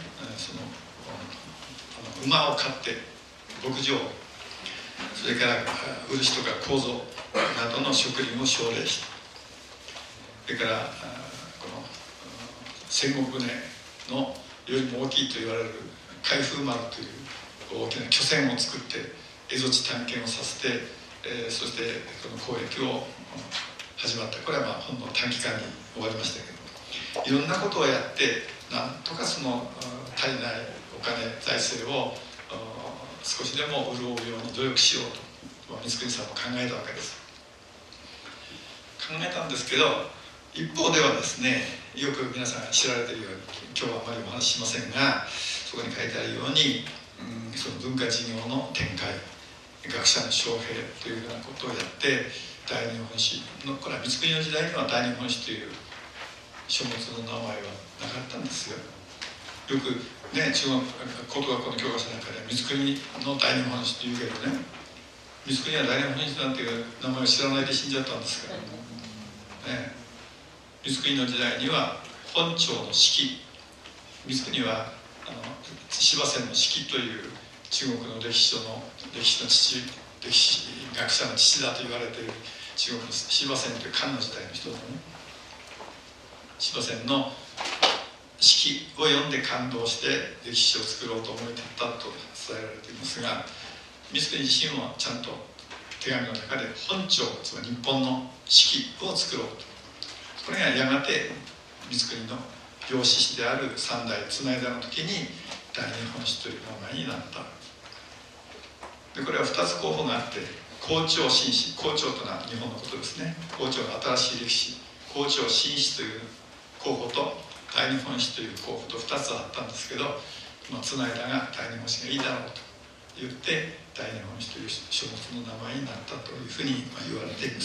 馬を飼って牧場、それから漆とか楮などの植林を奨励して、それからこの戦国船のよりも大きいと言われる海風丸という大きな巨船を作って蝦夷地探検をさせて、そしてこの交易を始まった。これはほんの短期間に終わりましたけど、いろんなことをやってなんとかその足りないお金財政を少しでも潤うように努力しようと光圀さんも考えたわけです。考えたんですけど、一方ではですね、よく皆さん知られているように、今日はあまりお話ししませんが、そこに書いてあるように、その文化事業の展開、学者の招聘というようなことをやって、大日本史の、これは光圀の時代には大日本史という書物の名前はなかったんですよ。よくね、中国高等学校の教科書なんかで光圀の大日本史って言うけどね、光圀は大日本史なんていう名前を知らないで死んじゃったんですからね。光圀の時代には本朝の式、光圀は司馬遷の史記という中国の歴史学者の父だと言われている中国の司馬遷という漢の時代の人のね、司馬遷の史記を読んで感動して歴史書を作ろうと思い立ったと伝えられていますが、光圀自身はちゃんと手紙の中で本朝、つまり日本の史記を作ろうと。これがやがて光圀の養子史である三代綱枝の時に大日本史という名前になった。でこれは2つ候補があって、校長新史、校長というのは日本のことですね。校長の新しい歴史、校長新史という候補と大日本史という候補と2つあったんですけど、綱枝が大日本史がいいだろうと言って大日本史という書物の名前になったというふうに言われています。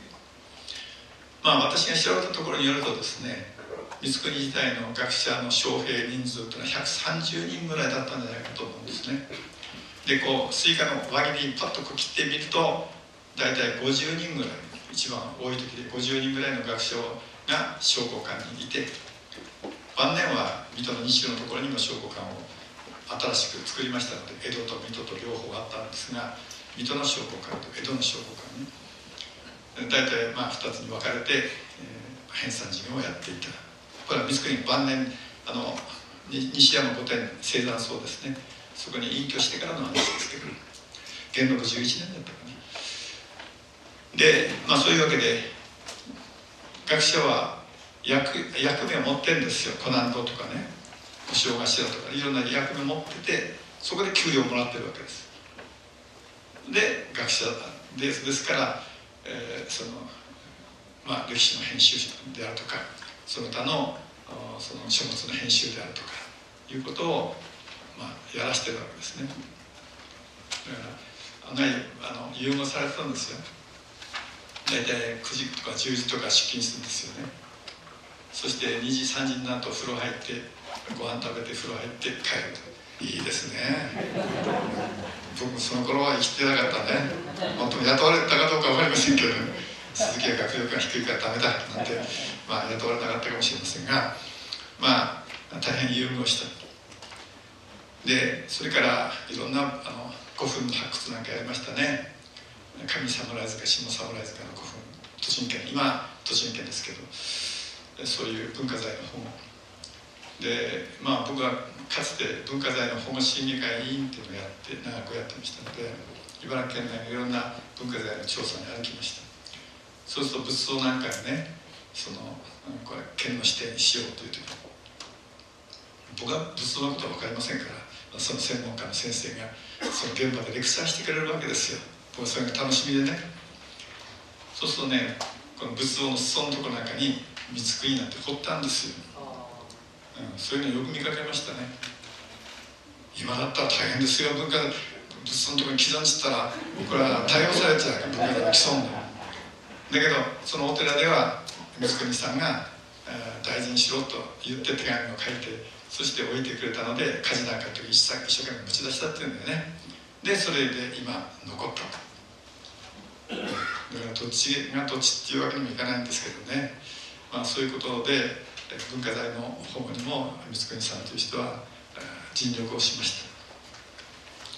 私が調べたところによるとですね、光圀時代の学者の将兵人数というのは130人ぐらいだったんじゃないかと思うんですね。でスイカの輪切りにパッと切ってみると大体50人ぐらい、一番多い時で50人ぐらいの学者が商工館にいて、晩年は水戸の西のところにも商工館を新しく作りましたので、江戸と水戸と両方あったんですが、水戸の商工館と江戸の商工館ね、大体2つに分かれて、編纂事業をやっていた。これは光圀晩年西山御殿青山荘ですね、そこに隠居してからの話ですけど、元禄11年だったかな。でそういうわけで学者は役目を持ってるんですよ。小南道とかね、小正頭とかいろんな役目を持ってて、そこで給料をもらってるわけです。で学者ですから、歴史の編集であるとか、その他のその書物の編集であるとかいうことをやらしてるわけですね。だから案外優遇されてたんですよ。大体9時とか10時とか出勤するんですよね。そして2時3時になると風呂入ってご飯食べて風呂入って帰ると。いいですね。僕その頃は生きてなかったね。本当に雇われたかどうか分かりませんけど、鈴木は学力が低いからダメだなんて、雇われなかったかもしれませんが、大変優遇をした。でそれからいろんな古墳の発掘なんかやりましたね。上侍塚、下侍塚の古墳、栃木県、今栃木県ですけど、そういう文化財の保護で、僕はかつて文化財の保護審議会委員っていうのを長くやってましたので、茨城県内のいろんな文化財の調査に歩きました。そうすると仏像なんかにね、これ県の指定にしようという時に、僕は仏像のことは分かりませんから、その専門家の先生がその現場でレクチャーしてくれるわけですよ。僕はそれが楽しみでね。そうするとね、この仏像の裾のところなんかに光圀なんて彫ったんですよ。そういうのよく見かけましたね。今だったら大変ですよ。仏像のところに刻んじったらこれは逮捕されちゃうから文化財既存だ。だけどそのお寺では光圀さんが大事にしろと言って手紙を書いて、そして置いてくれたので、火事なんかの時一生懸命持ち出したっていうんだよね。でそれで今残ったと。だから土地が土地っていうわけにもいかないんですけどね、そういうことで文化財の保護にも光圀さんという人は尽力をしました。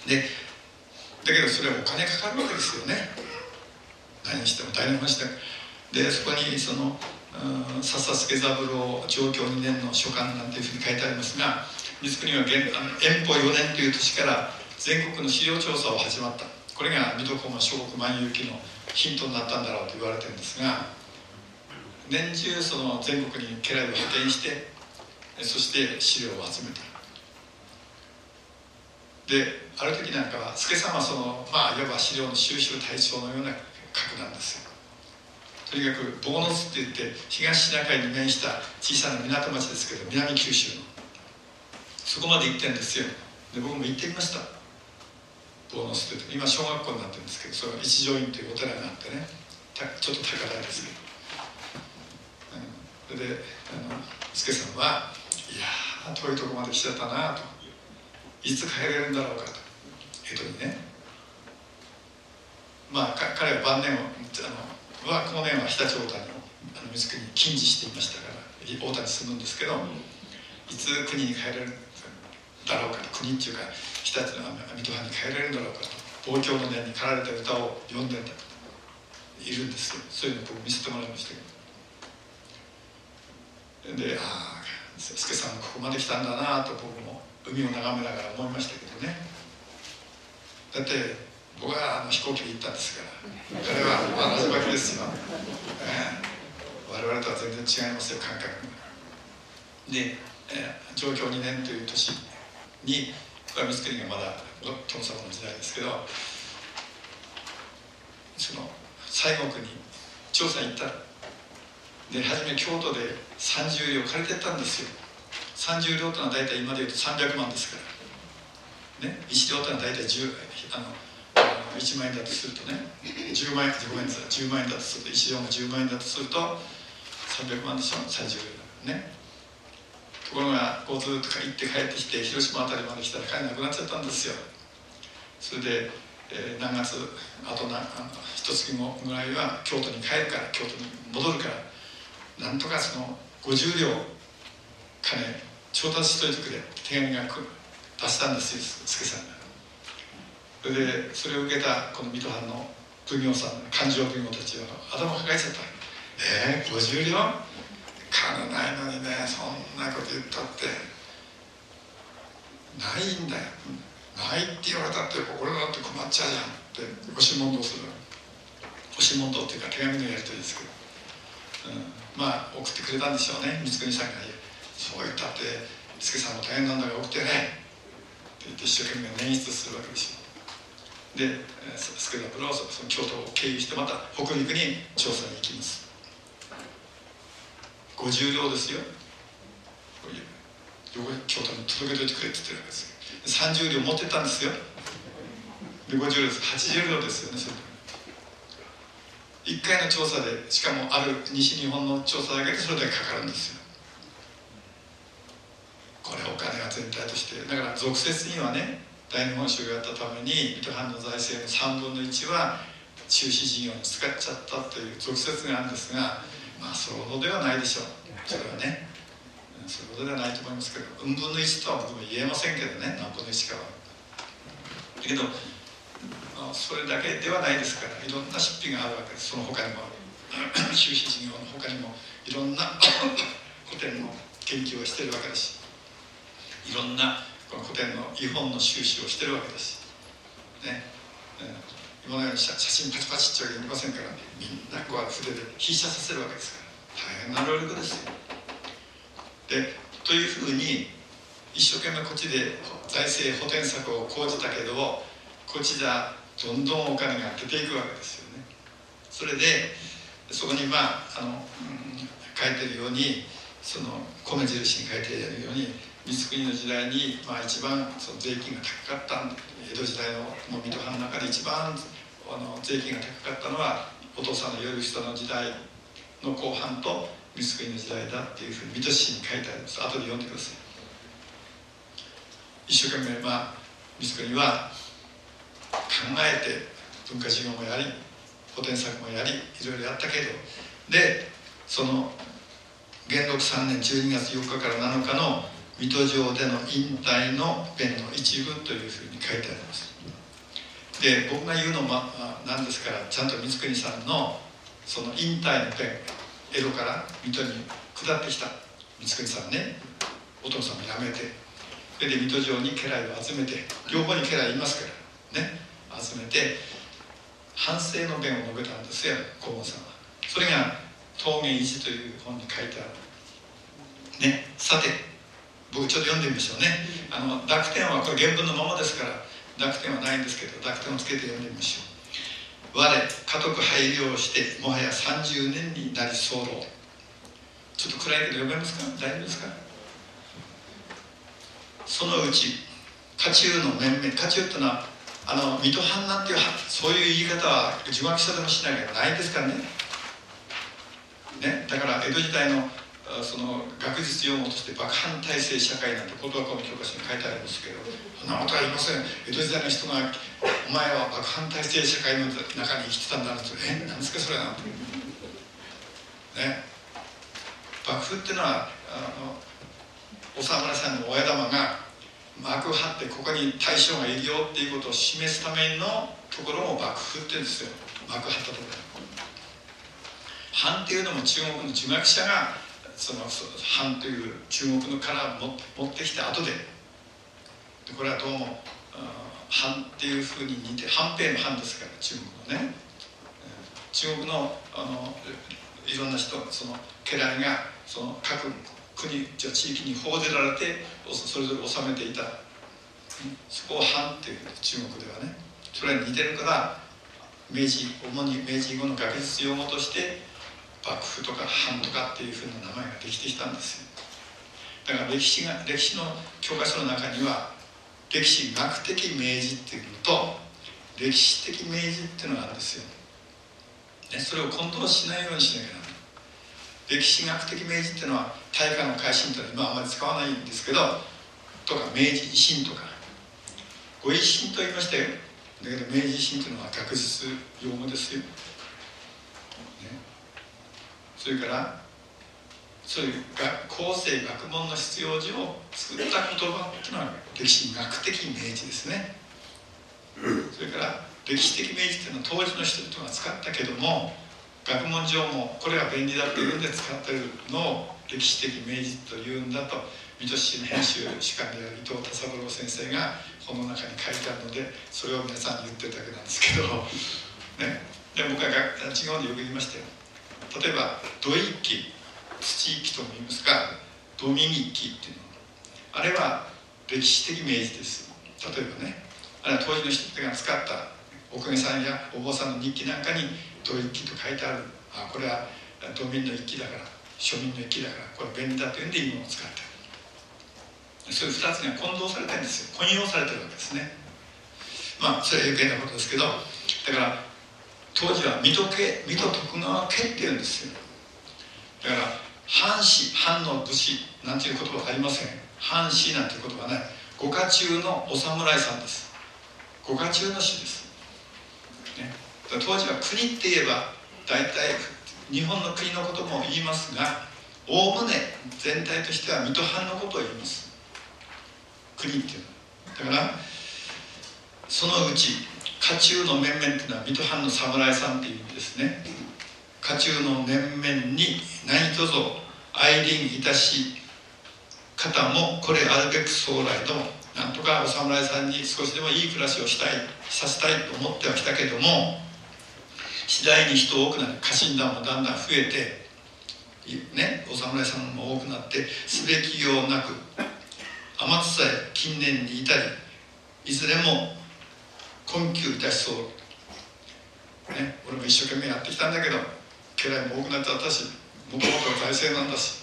でだけどそれはお金かかるわけですよね。何にしても大変な話だ。でそこに笹助三郎上京2年の書簡なんていうふうに書いてありますが、光圀は延保4年という年から全国の資料調査を始まった。これが水戸黄門諸国万有記のヒントになったんだろうと言われてるんですが、年中全国に家来を派遣して、そして資料を集めた。である時なんかは助さんはいわば資料の収集隊長のような格なんですよ。とにかく坊津っていって東シナ海に面した小さな港町ですけど、南九州のそこまで行ってるんですよ。で僕も行ってみました。坊津って今小学校になってるんですけど、それは一条院というお寺があってね、ちょっと高台ですけど、で助さんは「いや遠いとこまで来ちゃったな」と「いつ帰れるんだろうか」と江戸にね。彼は晩年後年は常陸太田に光圀に勤事していましたから、太田に住むんですけど、いつ国に帰れるだろうかと、国っていうか日立の水戸藩に変えられるんだろうかと、望郷の念に駆られた歌を詠んでいるんですよ。そういうのを僕見せてもらいましたけど、で、ああ助さんもここまで来たんだなと僕も海を眺めながら思いましたけどね。だって僕は飛行機で行ったんですから、彼は同じわけですよ。我々とは全然違いますよ、感覚が。で、上京2年という年に、これは光圀がまだ殿様の時代ですけど、その西国に調査に行った。で初め京都で30両借りてったんですよ。30両というのは大体今でいうと300万ですからね。1両というのは大体1万円だとするとね、10万円だとすると、1両が10万円だとすると300万でしょ、30両ね。ところがこうずっと行って帰ってきて、広島辺りまで来たら帰れなくなっちゃったんですよ。それで、何月あと一月後ぐらいは京都に帰るから、京都に戻るから、なんとかその50両金調達しといてくれって手紙が出したんですよ、助さんが。それでそれを受けたこの水戸藩の奉行さん、勘定奉行たちは頭抱えちゃった。50両金ないのにね、そんなこと言ったってないんだよ、ないって言われたって俺だって困っちゃうじゃんって押し問答する。押し問答っていうか手紙のやり取りですけど、まあ送ってくれたんでしょうね、光圀さんが。そう言ったって助さんも大変なんだから送ってねって言って一生懸命捻出するわけですよ。で助三郎はその京都を経由してまた北陸に調査に行きます。50両ですよ、京都に届けといてくれって言ってるわけですよ。30両持ってったんですよ。で50両です、80両ですよね。それ1回の調査で、しかもある西日本の調査だけでそれだけかかるんですよ。これお金は全体として、だから俗説にはね、大日本史をやったために水戸藩の財政の3分の1は中止事業に使っちゃったという俗説があるんですが、まあそれほどではないでしょう。それはね、それほどではないと思いますけど、分の1とは僕も言えませんけどね、何分の1かは。だけどそれだけではないですから、いろんな出費があるわけです。その他にも収支事業の他にもいろんな古典の研究をしているわけだし、いろんなこの古典の遺本の収集をしているわけだし、ね、今のように写真パチパチってわけにいきませんから、みんなこう筆で筆写させるわけですから、大変な労力ですよ。でというふうに一生懸命こっちで財政補填策を講じたけど、こっちじゃどんどんお金が出ていくわけですよね。それでそこに書いてるように、その米印に書いてあるように、光圀の時代に、一番その税金が高かった、江戸時代の水戸藩の中で一番税金が高かったのはお父さんの頼仁の時代の後半と光圀の時代だっていうふうに水戸史に書いてあります。後で読んでください。一生懸命光圀は考えて文化事業もやり、補填策もやり、いろいろやったけど、でその元禄3年12月4日から7日の水戸城での引退の弁の一部というふうに書いてあります。で僕が言うのはなんですから、ちゃんと光圀さんのその引退の弁、江戸から水戸に下ってきた光圀さんね、お父さんも辞めて、それで水戸城に家来を集めて、両方に家来いますからね、集めて反省の弁を述べたんですよ、黄門さんは。それが「桃源一」という本に書いてあるね。さて僕ちょっと読んでみましょうね。濁点はこれ原文のままですから濁点はないんですけど、濁点をつけて読んでみましょう。我家督拝領してもはや30年になり候。ちょっと暗いけど読めますか？大丈夫ですか？そのうち家中の面々、家中というのは水戸藩なんていうそういう言い方は儒学者でもしなきゃないですからね。だから江戸時代のその学術用語として幕藩体制社会なんて言葉この教科書に書いてあるんですけど、そんなことは言いません。江戸時代の人がお前は幕藩体制社会の中に生きてたんだなんて、何ですかそれなんてね。幕府っていうのはお侍さんの親玉が幕を張ってここに大将がいるよっていうことを示すためのところを幕府って言うんですよ。幕張ったところ。藩っていうのも中国の儒学者がその藩という中国のから持ってきた後で、これはどうも藩っていうふうに似て、藩兵の藩ですから中国のね、中国のいろんな人、その家来がその各国地域に報じられてそれぞれ治めていた、そこを藩っていう中国ではね、それに似てるから主に明治以後の学術用語として幕府とか藩とかっていうふうな名前ができてきたんですよ。だから歴史の教科書の中には歴史学的明治っていうのと歴史的明治っていうのがあるんですよ、ね、それを混同しないようにしなきゃならない。歴史学的明治っていうのは大化の改新というのは今あまり使わないんですけど、とか明治維新とかご維新と言いましたよ。だけど明治維新というのは学術用語ですよ、ね、それからそういう後世学問の必要時を作った言葉っていうのは歴史学的明治ですね。それから歴史的明治っていうのは当時の人々が使ったけども、学問上もこれは便利だというんで使っているのを歴史的明治というんだと、水戸市の編集主幹である伊藤田三郎先生が本の中に書いてあるので、それを皆さんに言ってるだけなんですけど、ね、で僕は違うのよく言いましたよ。例えば土一揆、土一揆とも言いますが、土民一揆っていうの、あれは歴史的明治です。例えばね、あれは当時の人たちが使ったお公家さんやお坊さんの日記なんかに土一揆と書いてある。これは土民の一揆だから、庶民の一揆だから、これ便利だというんで今も使っている。そういう2つが混同されてるんですよ。混用されてるわけですね。まあそれは余計なことですけど、だから当時は水戸徳川家っていうんですよ。だから藩士、藩の武士なんていう言葉はありません。藩士なんていう言葉はない。ご家中のお侍さんです。ご家中の士です、ね、当時は国って言えば大体日本の国のことも言いますが、おおむね全体としては水戸藩のことを言います。国っていうのはだから、そのうち家中の面々っていうのは水戸藩の侍さんっていう意味ですね。家中の面々に何とぞ愛臨いたし方もこれあるべく将来とも、なんとかお侍さんに少しでもいい暮らしをさせたいと思ってはきたけども、次第に人多くなり家臣団もだんだん増えて、ね、お侍さんも多くなってすべきようなく天津さえ近年に至り、いずれも困窮いたしそう、ね、俺も一生懸命やってきたんだけど家来も多くなっちゃったし、もともと財政なんだし、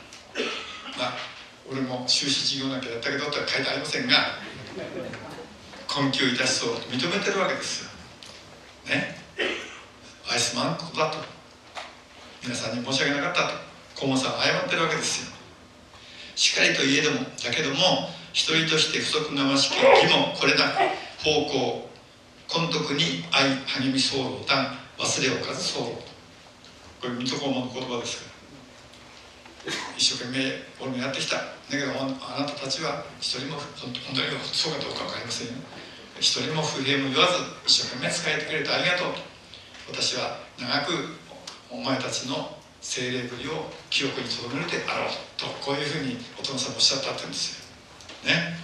俺も収支事業なんかやったけどとは書いてありませんが、困窮いたしそうと認めてるわけですよ。ね、愛すまんことだと、皆さんに申し訳なかったと河野さんは謝ってるわけですよ。しっかりといえども、だけども一人として不足がましき義もこれなく奉公今徳に愛励み候断忘れおかず候、これ水戸黄門の言葉ですから。一生懸命俺もやってきた。だけどあなたたちは一人も本当にそうかどうか分かりませんよ。一人も不平も言わず一生懸命仕えてくれてありがとうと。私は長くお前たちの精霊ぶりを記憶に留めるであろうと、こういうふうにお殿様おっしゃったって言うんですよ。ね。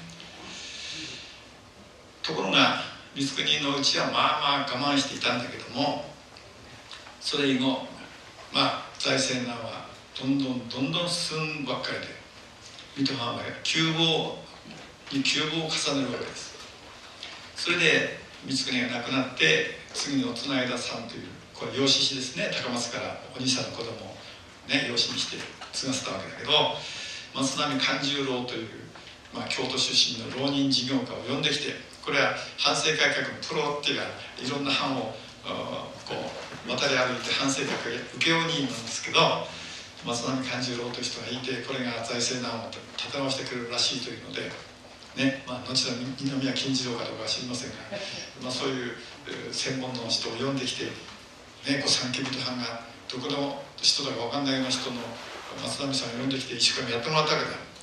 ところが光國のうちはまあ我慢していたんだけども、それ以後財政難はどんどん進むばっかりで、水戸藩は急防に急防を重ねるわけです。それで光國が亡くなって次の綱枝さんという、これ養子師ですね。高松からお兄さんの子供を、ね、養子にして継がせたわけだけど、松並勘十郎という、京都出身の浪人事業家を呼んできて、これは藩政改革のプロっていうか、いろんな藩を渡り歩いて藩政改革請負人なんですけど、松並勘十郎という人がいて、これが財政難を立て直してくれるらしいというので、ね、後の二宮金次郎かどうかは知りませんが、そういう専門の人を呼んできて、ね、御三家水戸藩がどこの人だか分かんないような人の松並さんを呼んできて一生懸命やってもらったわけだ。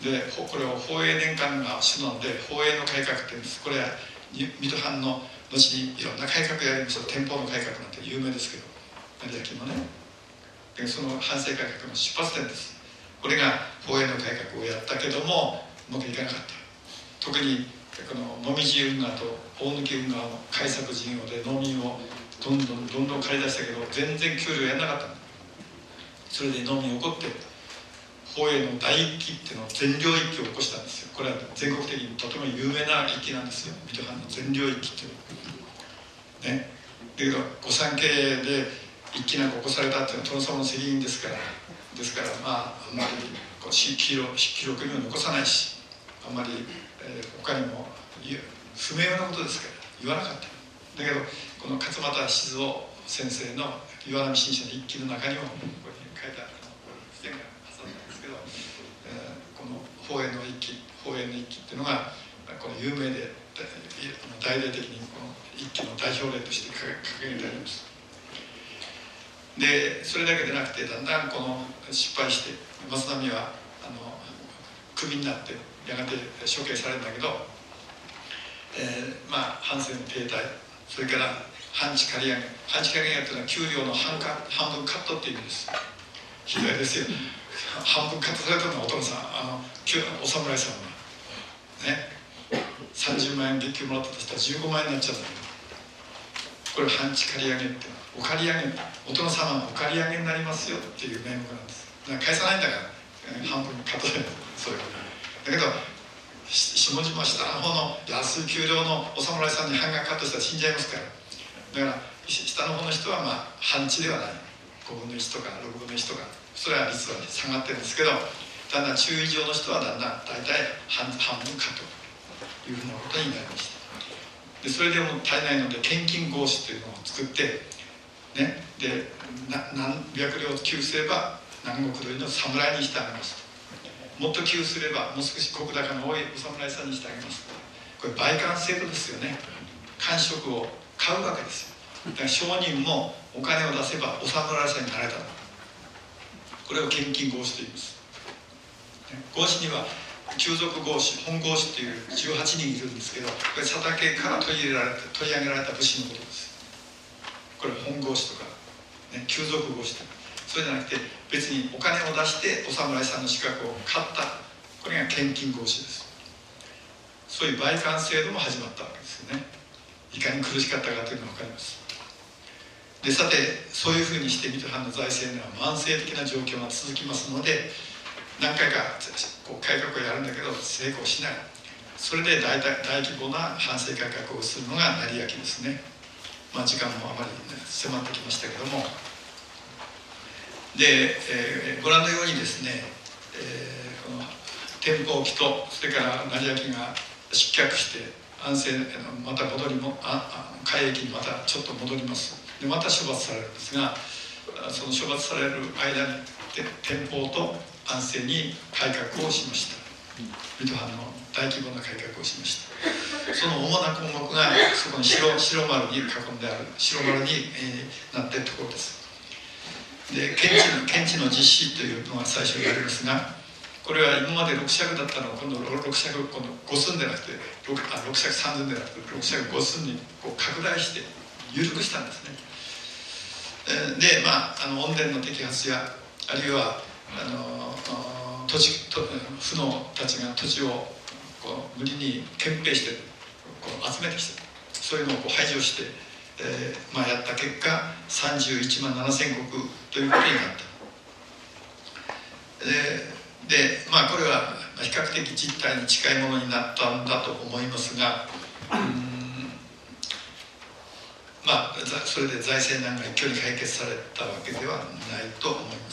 でこれを宝永年間が主なので宝永の改革って言うんです。これは水戸藩の後にいろんな改革やりました。天保の改革なんて有名ですけど、有明もね。でその藩政改革の出発点です。これが宝永の改革をやったけどもうまくいかなかった。特にこの野見地運河と大貫運河の開削事業で農民をどんどん借り出したけど全然給料やらなかった。それで農民怒って宝永の大一揆っていうのを全領一揆を起こしたんですよ。これは全国的にとても有名な一揆なんですよ。水戸藩の全領一揆っていうね。だけど御三家で一揆なんか起こされたっていうのは殿様の責任ですからまああんまり記録にも残さないし、あんまり、他にも不明なことですから言わなかった。だけどこの勝俣静雄先生の岩波新書の一揆の中にもここに書いてある付箋が挟んだんですけど、この宝永の一揆っていうのがこの有名で大々的にこの一揆の代表例として掲げてあります。でそれだけでなくてだんだんこの失敗して松波はクビになってやがて処刑されるんだけど、まあ藩政の停滞、それから半地借り上げっていうのは給料の半分カットっていう意味です。ひどいですよ。半分カットされたのはお父さんお侍さんはね30万円月給もらったとしたら15万円になっちゃった。これ半地借り上げってお借り上げ、お殿様のお借り上げになりますよっていう名目なんです。だから返さないんだから半分カットされる。そういうことだけど下々下の方の安い給料のお侍さんに半額カットしたら死んじゃいますから。だから下の方の人はまあ半地ではない、5分の1とか6分の1とか、それは率は下がってるんですけど、だんだん中以上の人はだんだん大体半分カットというふうなことになりました。でそれでも足りないので献金合祀というのを作ってね、で何百両給すれば南国取りの侍にしてあげますと、もっと給すればもう少し石高の多いお侍さんにしてあげますと。これ売官制度ですよね。官職を買うわけですよ。だから商人もお金を出せばお侍さんになれたの。これを献金合祀と言います。合祀には旧族合祀、本合祀っていう18人いるんですけど、これ佐竹から取り上げられた武士のことです。これ本合祀とか、ね、旧族合祀とか、それじゃなくて別にお金を出してお侍さんの資格を買った、これが献金合祀です。そういう売官制度も始まったわけですよね。いかに苦しかったかというのが分かります。でさてそういうふうにして水戸藩の財政には慢性的な状況が続きますので、何回かこう改革をやるんだけど成功しない。それで大規模な藩政改革をするのが成明ですね。まあ時間もあまり、迫ってきましたけども、で、ご覧のようにですね、この天保期とそれから成明が失脚して安政また改易にまたちょっと戻ります。でまた処罰されるんですが、その処罰される間に天保と安政に改革をしました。水戸藩の大規模な改革をしました。その主な項目がそこに白丸に囲んである白丸に、なっているところです。で検地の実施というのが最初にありますが、これは今まで6尺だったのを今度6尺今度5寸でなくて6尺3寸でなくて6尺5寸にこう拡大して緩くしたんですね。で恩田の摘発やあるいは府のたちが土地をこう無理に憲兵してこう集めてきて、そういうのをこう排除して、やった結果31万7千石ということになった。でこれは比較的実態に近いものになったんだと思いますが、それで財政難が一挙に解決されたわけではないと思います。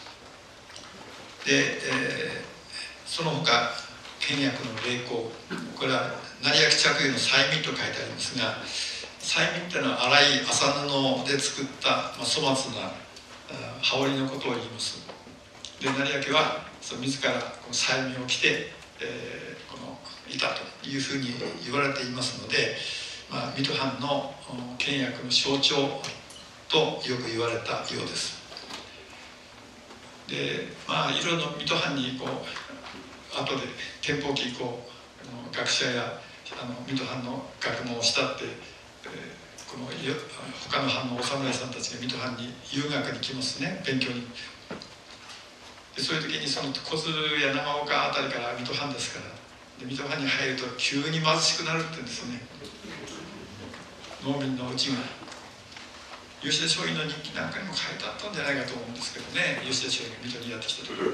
で、その他倹約の励行、これは成明着衣の細身と書いてありますが、細身っていうのは粗い麻布で作った粗末な羽織のことを言います。で成明は自らこの細身を着て、いたというふうに言われていますので、水戸藩の倹約の象徴とよく言われたようです。でいろいろ水戸藩にこう後で天保期以降学者や水戸藩の学問をしたって、この他の藩のお侍さんたちが水戸藩に遊学に来ますね、勉強に。でそういう時にその小鶴や長岡あたりから水戸藩ですから、で水戸藩に入ると急に貧しくなるって言うんですね、農民のうちが。吉田松陰の日記なんかにも書いてあったんじゃないかと思うんですけどね、吉田松陰が水戸にやってきた時。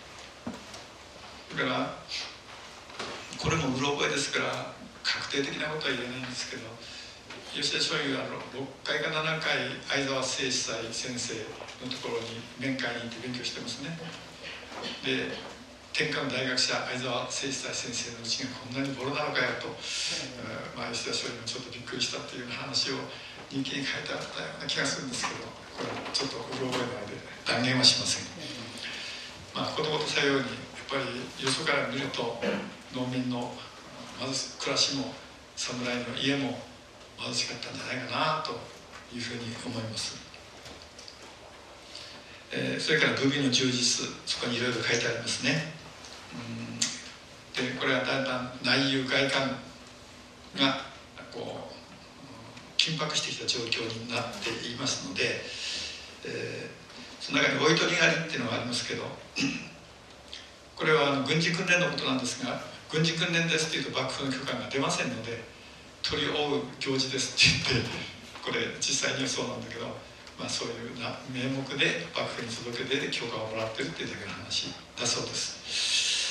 だからこれもうろ覚えですから確定的なことは言えないんですけど、吉田松陰は6回か7回相沢誠司先生のところに面会に行って勉強してますね。で天下の大学者相沢誠司先生のうちがこんなにボロなのかよと、吉田松陰もちょっとびっくりしたっていう話を日記に書いてあったような気がするんですけど、これはちょっとうろ覚えなので断言はしません。子供とさようにやっぱりよそから見ると農民のまず暮らしも侍の家も貧しかったんじゃないかなというふうに思います。それから武備の充実、そこにいろいろ書いてありますね。でこれはだんだん内憂外患がこう緊迫してきた状況になっていますので、その中にお糸に狩りっていうのがありますけど、これは軍事訓練のことなんですが、軍事訓練ですっていうと幕府の許可が出ませんので、取り追う行事ですって言って、これ実際にはそうなんだけど、そういう名目で幕府に届け出で許可をもらってるっていうだけの話だそうです。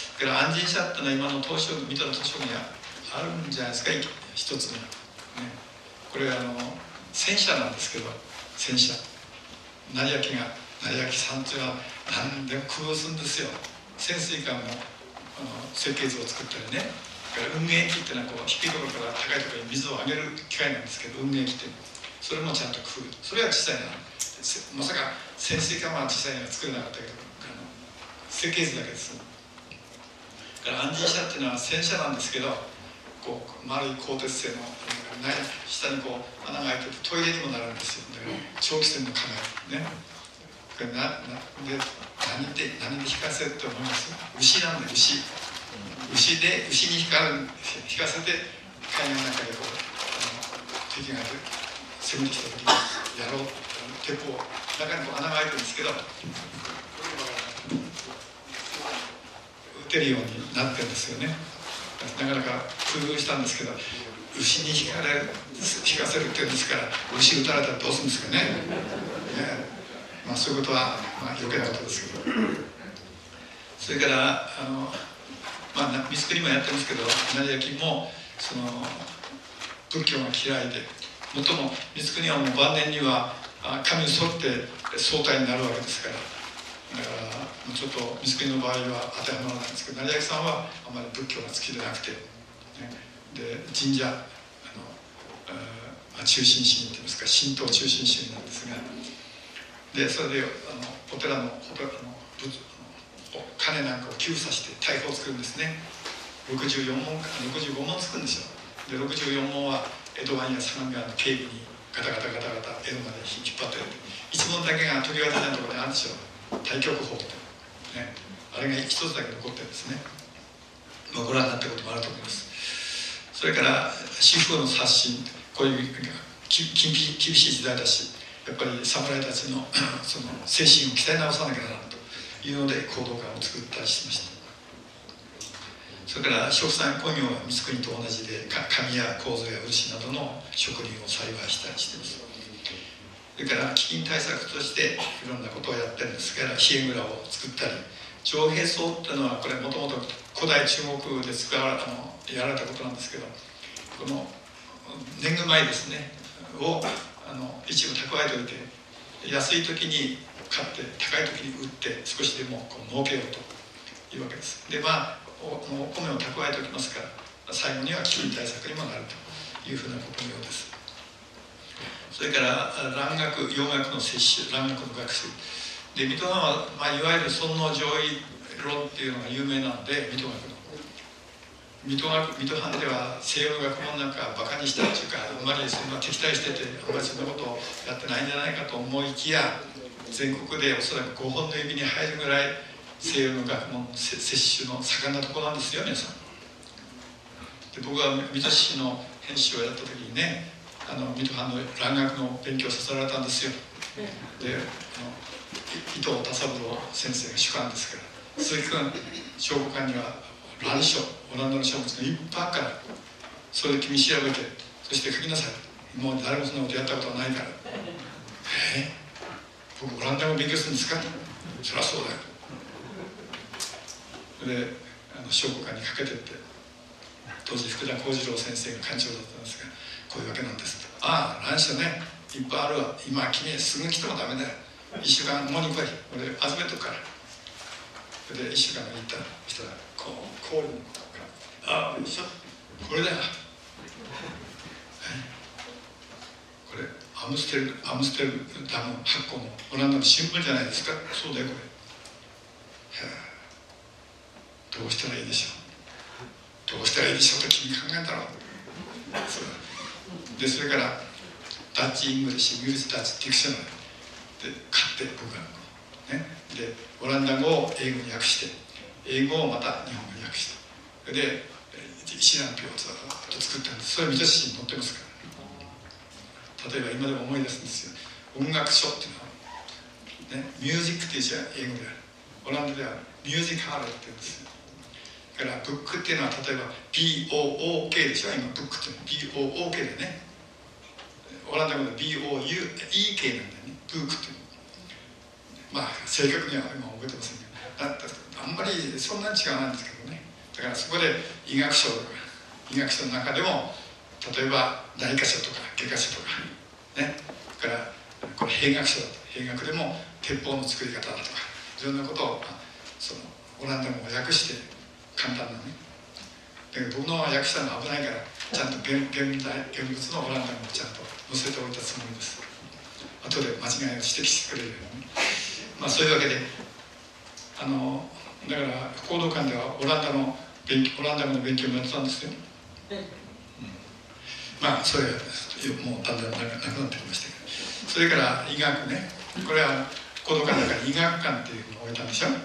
だから安心者っていうのは今の水戸の東照宮にあるんじゃないですか、一つの、ね、これは戦車なんですけど、戦車成明さんっていうのは何でも工夫するんですよ。潜水艦の設計図を作ったりね、運営機っていうのはこう低いところから高いところに水を上げる機械なんですけど、運営機ってそれもちゃんと工夫、それは実際にまさか潜水艦は実際には作れなかったけど設計図だけです。だから安心車っていうのは戦車なんですけど、こう丸い鋼鉄製の下にこう穴が開いててトイレにもなるんですよ。だから長期戦の構えね。これ何で引かせると思います？牛なんで、牛に引かせて海岸の中でこう敵が攻めてきた時にやろう鉄砲中にこう穴が開いてるんですけど、撃てるようになってるんですよね。なかなか工夫したんですけど、牛に引かせるっていうんですから、牛撃たれたらどうするんですかね。そういうことは余計なことですけど、それから光圀もやってますけど、成明もその仏教が嫌いで、もっとも光圀はもう晩年には神に沿って総体になるわけですから、だからちょっと光圀の場合は当てはまらないんですけど、成明さんはあまり仏教が好きでなくて、で神社中心主義といいますか神道中心主義なんですが、でそれでお寺の鐘なんかを寄付させて大砲を作るんですね。65門作るんですよ。で64門は江戸湾や相模川の警備にガタガタ江戸まで引っ張ってる。1門だけが鳥形のところにあるんですよ。太極砲って、ね、あれが一つだけ残ってるんですね。ご覧になったこともあると思います。それから主婦の刷新、こういう厳しい時代だし、やっぱり侍たちのその精神を鍛え直さなきゃならないというので講道館を作ったりしました。それから食産工業は光圀と同じで紙や楮や漆などの植林を栽培したりしています。それから飢饉対策としていろんなことをやってるんですから、冷え蔵を作ったり、徴兵草っていうのはこれもともと古代中国でやられたことなんですけど、この年貢米ですねを一部蓄えておいて、安い時に買って高い時に売って少しでも儲けようというわけです。でお米を蓄えておきますから、最後には飢饉対策にもなるというふうなことのようです。それから蘭学洋学の摂取、蘭学の学習で、水戸藩は、いわゆる尊王攘夷論っていうのが有名なので、水戸藩では西洋の学問なんかバカにしたっていうか、あんまりそんな敵対してて、あんまりそんなことをやってないんじゃないかと思いきや、全国でおそらく5本の指に入るぐらい西洋の学問摂取の盛んなところなんですよ、皆さん。で僕は水戸市の編集をやった時にね、水戸藩の蘭学の勉強させられたんですよ。で伊藤田三郎先生が主幹ですから、鈴木君商工館には蘭書、オランダの書物がいっぱいあるから、それで君調べて、そして書きなさい。もう誰もそんなことやったことはないから。僕オランダ語勉強するんですか？そりゃそうだよ。で商工館にかけてって、当時福田幸次郎先生が館長だったんですが、こういうわけなんですと。ああ、蘭書ね、いっぱいあるわ。今君すぐ来てもダメだよ。1週間後に来い。俺預めとくから。で1週間後に行ったら、そしたらこう氷のああ、これだよ。これアムステルダム発行のオランダの新聞じゃないですか。そうだよこれ。どうしたらいいでしょう。どうしたらいいでしょうと君考えたろ。でそれからダッチ・イングリッシュ・イギリス・ダッチ・ディクショナリーで買って僕がね、でオランダ語を英語に訳して、英語をまた日本語に訳して、で指南表をずっと作ったんです。それは水戸市に載ってますから。例えば今でも思い出すんですよ。音楽書っていうのは、ね、ミュージックっていう字は英語である。オランダではミュージックハーレって言うんですよ。だからブックっていうのは例えば BOOK でしょ。今ブックっていうのは BOOK でね。オランダ語で BOUEK なんだよね。ブックっていうの。まあ正確には今覚えてませんけど、あんまりそんなに違わないんですけどね。だからそこで医学書とか、医学書の中でも例えば内科書とか外科書とかね、それからこれ兵学書だと、兵学でも鉄砲の作り方だとか、いろんなことをそのオランダ語を訳して簡単なね。だけど僕の訳したのは危ないから、ちゃんと現物のオランダ語をちゃんと載せておいたつもりです。後で間違いを指摘してくれるようにね。まあそういうわけでだから講道館ではオランダ語の勉強もやってたんですよ。まあそれはもうだんだんなくなってきましたけど、それから医学ね、これは講道館の中に医学館っていうのを置いたんでしょ。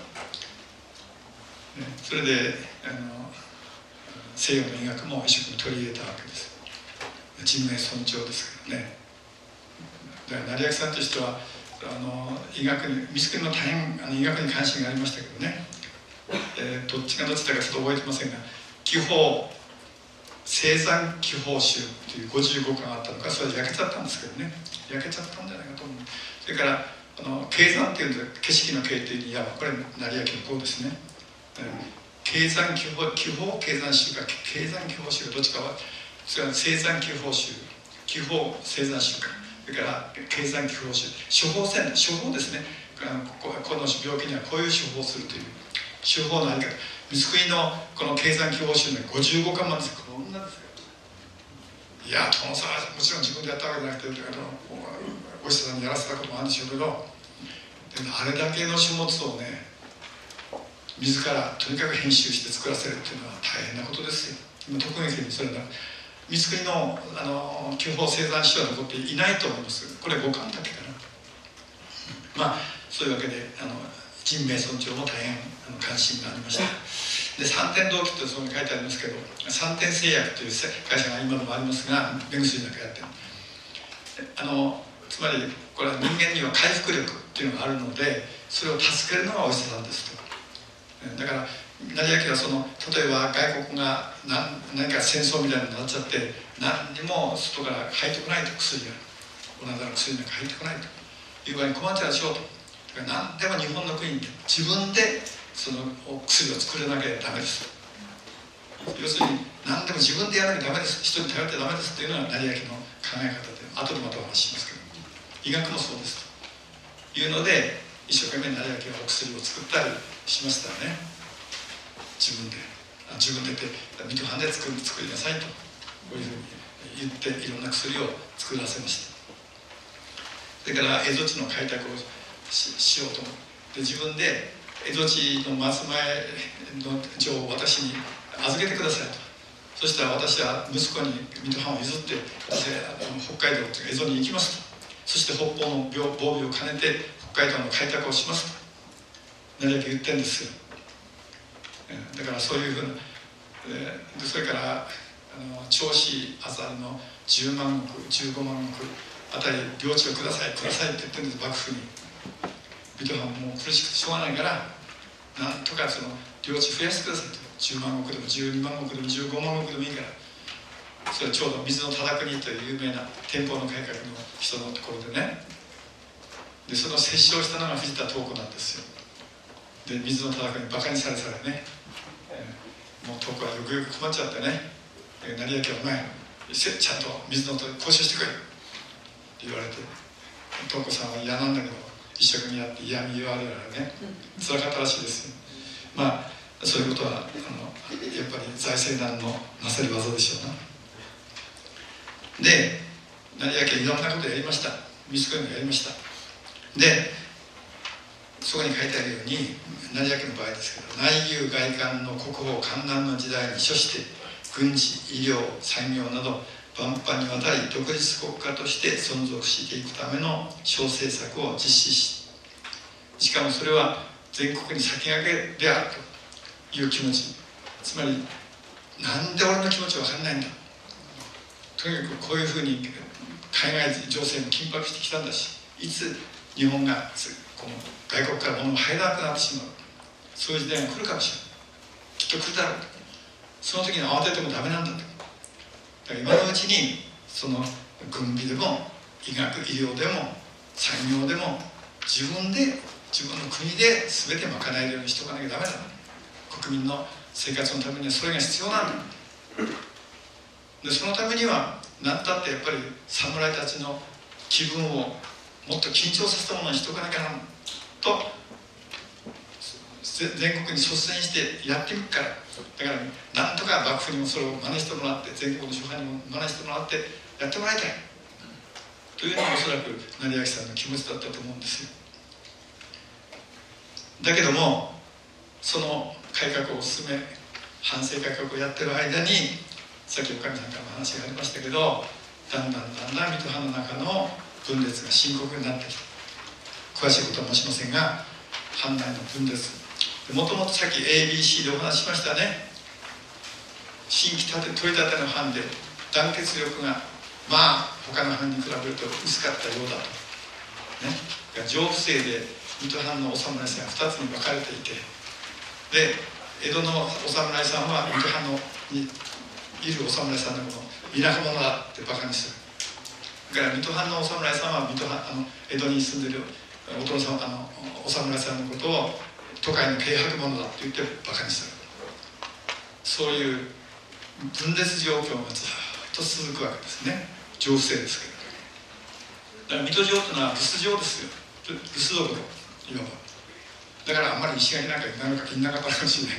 それで西洋の医学も一生懸命取り入れたわけです。人命尊重ですからね。だから成明さんとしては医学に光国も大変医学に関心がありましたけどね、どっちがどっちだかちょっと覚えてませんが、気泡生産気泡集という55巻あったのか、それ焼けちゃったんですけどね、焼けちゃったんじゃないかと思う。それから経山っていうんで、景色の景っていうにはこれ成明の項ですね。経山気泡経山集か経山気泡集かどっちかは、それから生産気泡集、気泡生産集か、それから経産気泡集、処方箋、処方ですね。この病気にはこういう処方をするという処方のあり方。光国のこの経産気泡集の55巻までです。こんなですよ。いや、殿さんはもちろん自分でやったわけじゃなくて、お医者さんにやらせたこともあるんでしょうけど、あれだけの書物をね、自らとにかく編集して作らせるっていうのは大変なことですよ。今特別にそれだ。光国の気泡生産書は残っていないと思います。これ5巻だけかな。まあそういうわけで人命尊重も大変関心がありました。で三天同期ってそこに書いてありますけど、三天製薬という会社が今でもありますが、目薬なんかやってる。つまりこれは人間には回復力っていうのがあるので、それを助けるのがお医者さんですと。だから成明は例えば外国が何か戦争みたいになっちゃって何にも外から入ってこないと、薬がオランダの薬なんか入ってこないという場合に困っちゃうでしょうと。だから何でも日本の国に自分でその薬を作らなきゃダメです。要するに何でも自分でやらなきゃダメです、人に頼ってダメですっていうのが成明の考え方で、後でまたお話ししますけど、医学もそうですというので一生懸命成明はお薬を作ったりしましたね。自分でって水戸藩で作りなさいと、こういうふうに言っていろんな薬を作らせました。それから蝦夷地の開拓を しようと思って、自分で蝦夷地の松前の城を私に預けてくださいと。そしたら私は息子に水戸藩を譲って北海道という蝦夷に行きますと。そして北方の防備を兼ねて北海道の開拓をしますと。 成明言ってるんですよ。だからそういうふうな、それから長子あざの10万石15万石あたり領地をくださいくださいって言ってるんです、幕府に。水戸藩もう苦しくてしょうがないから、なんとかその領地増やしてくださいと。10万石でも12万石でも15万石でもいいから。それはちょうど水の忠国という有名な天保の改革の人のところでね。でその接触したのが藤田東子なんですよ。で水の忠国にバカにされね、もう東子はよくよく困っちゃってね、成明はお前ちゃんと水のと交渉してくれって言われて、東子さんは嫌なんだけど一生懸命やって嫌み言われながらね、辛かったらしいですよ。まあそういうことはやっぱり財政難のなさり技でしょうな。で成明いろんなことやりました。水越もやりました。でそこに書いてあるように成明の場合ですけど、内憂外患の国宝艱難の時代に処して軍事医療産業など万般にわたり独立国家として存続していくための小政策を実施しかもそれは全国に先駆けであるという気持ち、つまりなんで俺の気持ち分かんないんだ、とにかくこういうふうに海外情勢も緊迫してきたんだし、いつ日本がこの外国から物が入らなくなってしまう、そういう時代が来るかもしれない、きっと来るだろうと。その時に慌ててもダメなんだと。だから今のうちにその軍備でも医学医療でも産業でも自分の国で全て賄えるようにしておかなきゃダメだ。国民の生活のためにはそれが必要なんだ。でそのためには何だってやっぱり侍たちの気分をもっと緊張させたものにしておかなきゃなと全国に率先してやっていくから。だからなんとか幕府にもそれを真似してもらって、全国の諸藩にも真似してもらってやってもらいたいというのがおそらく成明さんの気持ちだったと思うんですよ。だけどもその改革を進め反政改革をやってる間に、さっきおかみさんからの話がありましたけど、だんだん水戸藩の中の分裂が深刻になってきた。詳しいことは申しませんが、藩内の分裂、もともとさっき ABC でお話ししましたね。新規取り立ての藩で団結力がまあ他の藩に比べると薄かったようだと、ね、上府姓で水戸藩のお侍さんが2つに分かれていて、で江戸のお侍さんは水戸藩にいるお侍さんのことを田舎者だってバカにする。だから水戸藩のお侍さんは江戸に住んでるお殿様お侍さんのことを都会の軽薄者だって言ってバカにする。そういう分裂状況がずっと続くわけですね。上府姓ですけど、だから水戸城というのは留守城ですよ。留守族いわば。だからあんまり石垣なんかなか気になかったかもしれない、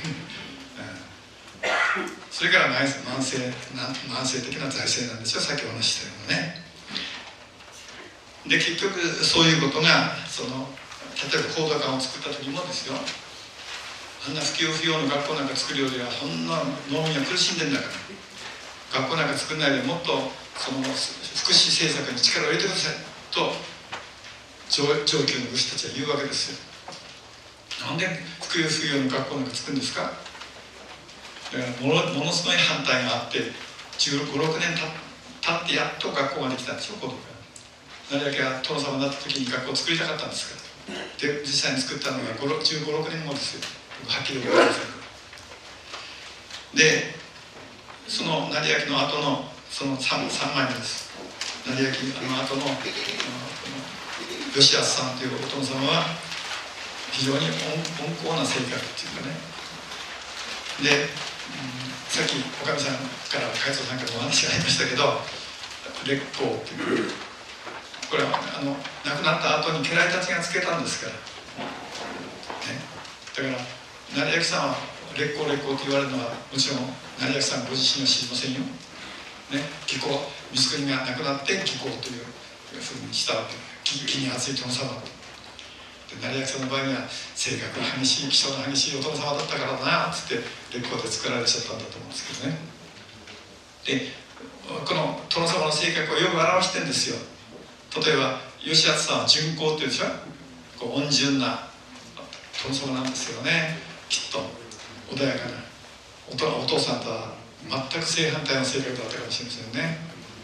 それから慢性的な財政なんですよ、さっきお話ししたようなね。で結局そういうことが例えば講座館を作った時もですよ、あんな不要の学校なんか作るよりはそんな農民は苦しんでんだから、学校なんか作んないでもっとその福祉政策に力を入れてくださいと上級の武士たちは言うわけですよ。なんで不要の学校なんか作るんですか。だからものすごい反対があって15、16年経ってやっと学校ができたんですよ、子供が。成明が殿様になった時に学校を作りたかったんですから。で実際に作ったのが15、16年後ですよ。はっきり覚えてません。でその成明の後のその 3枚目です。成明の後の吉安さんというお殿様は非常に温厚な性格っていうかね。で、さっきおかみさんから海藻さんからお話がありましたけど、烈公っていうこれは亡くなった後に家来たちがつけたんですから、ね、だから成明さんは烈公って言われるのはもちろん成明さんご自身は知りませんよ、ね、義公光圀が亡くなって義公というふうにしたわけ。義に厚い殿様と。成明さんの場合には性格が激しい気性の激しいお殿様だったからだなっつって烈公で作られちゃったんだと思うんですけどね。でこの殿様の性格をよく表してるんですよ。例えば吉安さんは順公っていうでしょ、こう温順な殿様なんですよね。きっと穏やかなお父さんとは全く正反対の性格だったかもしれませんね。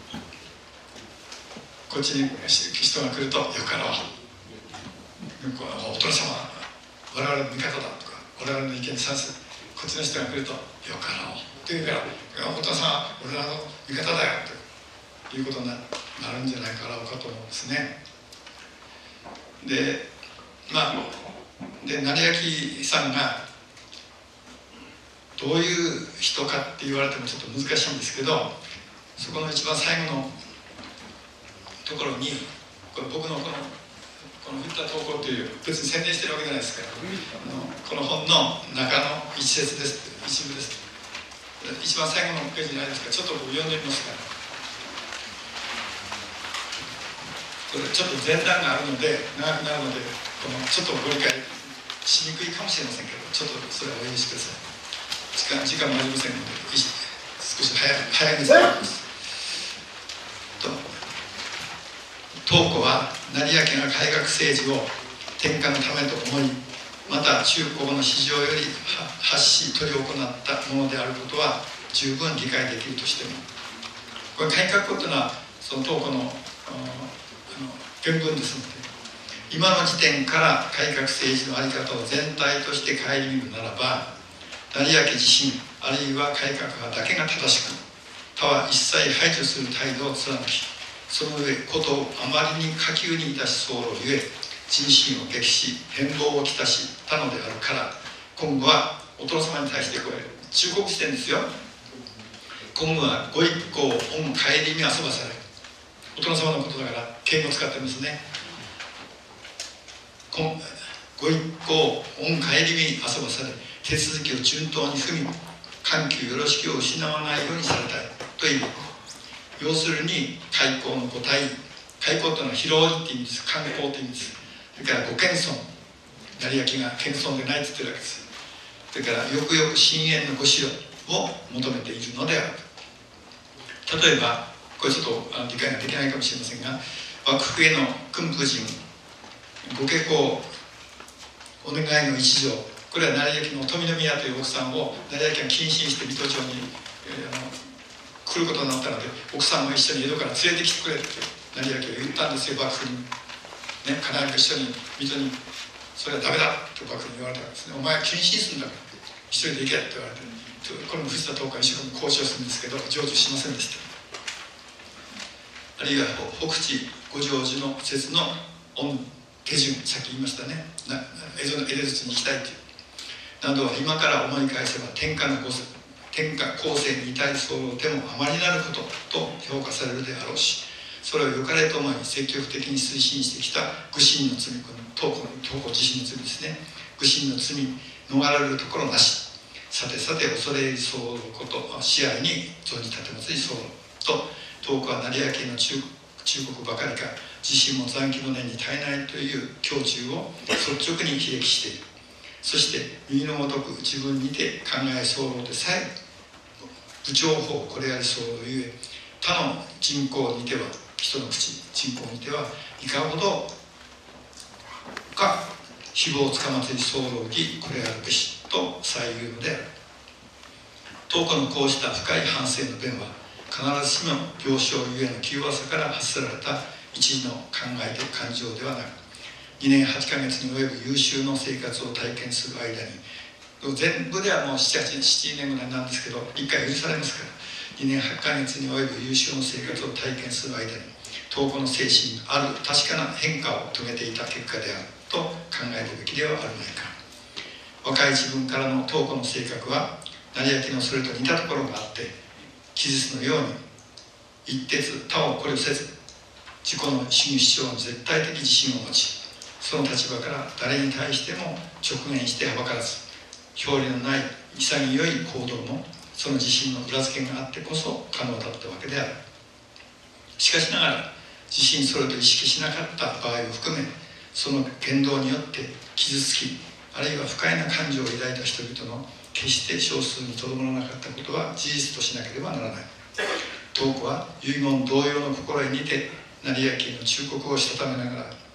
こっちに人が来ると「よかろう」「お殿様我々の味方だ」とか「我々の意見に賛成」こっちの人が来ると「よかろう」って言うから「お父さんは俺らの味方だよ」ということになるんじゃないかなと思うんですね。で成明さんがどういう人かって言われてもちょっと難しいんですけど、そこの一番最後のところにこれ僕のこの振った投稿という別に宣伝してるわけじゃないですから、この本の中の一節です、一部です。一番最後のページにありますから、ちょっと僕読んでみますから。これちょっと前段があるので長くなるのでちょっとご理解しにくいかもしれませんけど、ちょっとそれはお許しください。時間もありませんので少し早めに伝えます。東湖は成明が改革政治を天下のためと思い、また中高の市場より発し執り行ったものであることは十分理解できるとしても、これ改革というのはその東湖の原文ですので、今の時点から改革政治の在り方を全体として顧みるならば、成明自身あるいは改革派だけが正しく、他は一切排除する態度を貫き、その上ことをあまりに下級にいたし候ゆえ、人心を激し変貌をきたしたのであるから、今後はお殿様に対してこれ忠告してるんですよ。今後はご一行御帰りに遊ばされ、お殿様のことだから敬語を使ってますね。ご一行御帰りに遊ばされ、手続きを順当に踏み、緩急よろしきを失わないようにされたいという、要するに開口のご体、開口というのは広いって意味です。観光という意味です。それからご謙遜、成明が謙遜でないと言ってるわけです。それからよくよく深淵のご指導を求めているのであると。例えばこれちょっと理解ができないかもしれませんが、幕府への訓夫人ご下校お願いの一条、これは成明の富宮という奥さんを成明が謹慎して水戸町に、来ることになったので、奥さんも一緒に江戸から連れてきてくれって成明が言ったんですよ、幕府に。ね、必ず一緒に水戸に、それはダメだと幕府に言われたんですね。お前は謹慎するんだから一人で行けって言われて、これも藤田東海一生懸命交渉するんですけど成就しませんでした。あるいは北地五条寺の説の御手順、さっき言いましたね、江戸に行きたいというなどは、今から思い返せば天下後世に至り候でもあまりなることと評価されるであろうし、それを良かれと思い積極的に推進してきた愚臣の罪、この東湖自身の罪ですね、愚臣の罪逃れるところなし、さてさて恐れ入り候こと試合に存じ立てまつり候と、東湖は成明の忠告ばかりか、自身も残機の念に耐えないという胸中を率直に悲劇している。そして右のごとく自分にて考え候でさえ部長法これあり候ゆえ、他の人口にては人の口人口にてはいかほどか誹謗つかまつり候義これあるべしと再言うのである。東湖のこうした深い反省の弁は、必ずしも病床ゆえの気弱さから発せられた一時の考えと感情ではなく、2年8ヶ月に及ぶ優秀の生活を体験する間に、全部ではもう7年ぐらいなんですけど、1回許されますから、2年8ヶ月に及ぶ優秀の生活を体験する間に、東湖の精神にある確かな変化を遂げていた結果であると考えるべきではあるまいか。若い自分からの東湖の性格は、成明のそれと似たところがあって、記述のように一徹他を考慮せず、自己の主義主張の絶対的自信を持ち、その立場から誰に対しても直言してはばからず、表裏のない潔い行動もその自信の裏付けがあってこそ可能だったわけである。しかしながら自身それと意識しなかった場合を含め、その言動によって傷つき、あるいは不快な感情を抱いた人々の決して少数にとどまらなかったことは事実としなければならない。東湖は遺言同様の心得にて成明の忠告をしたためながら、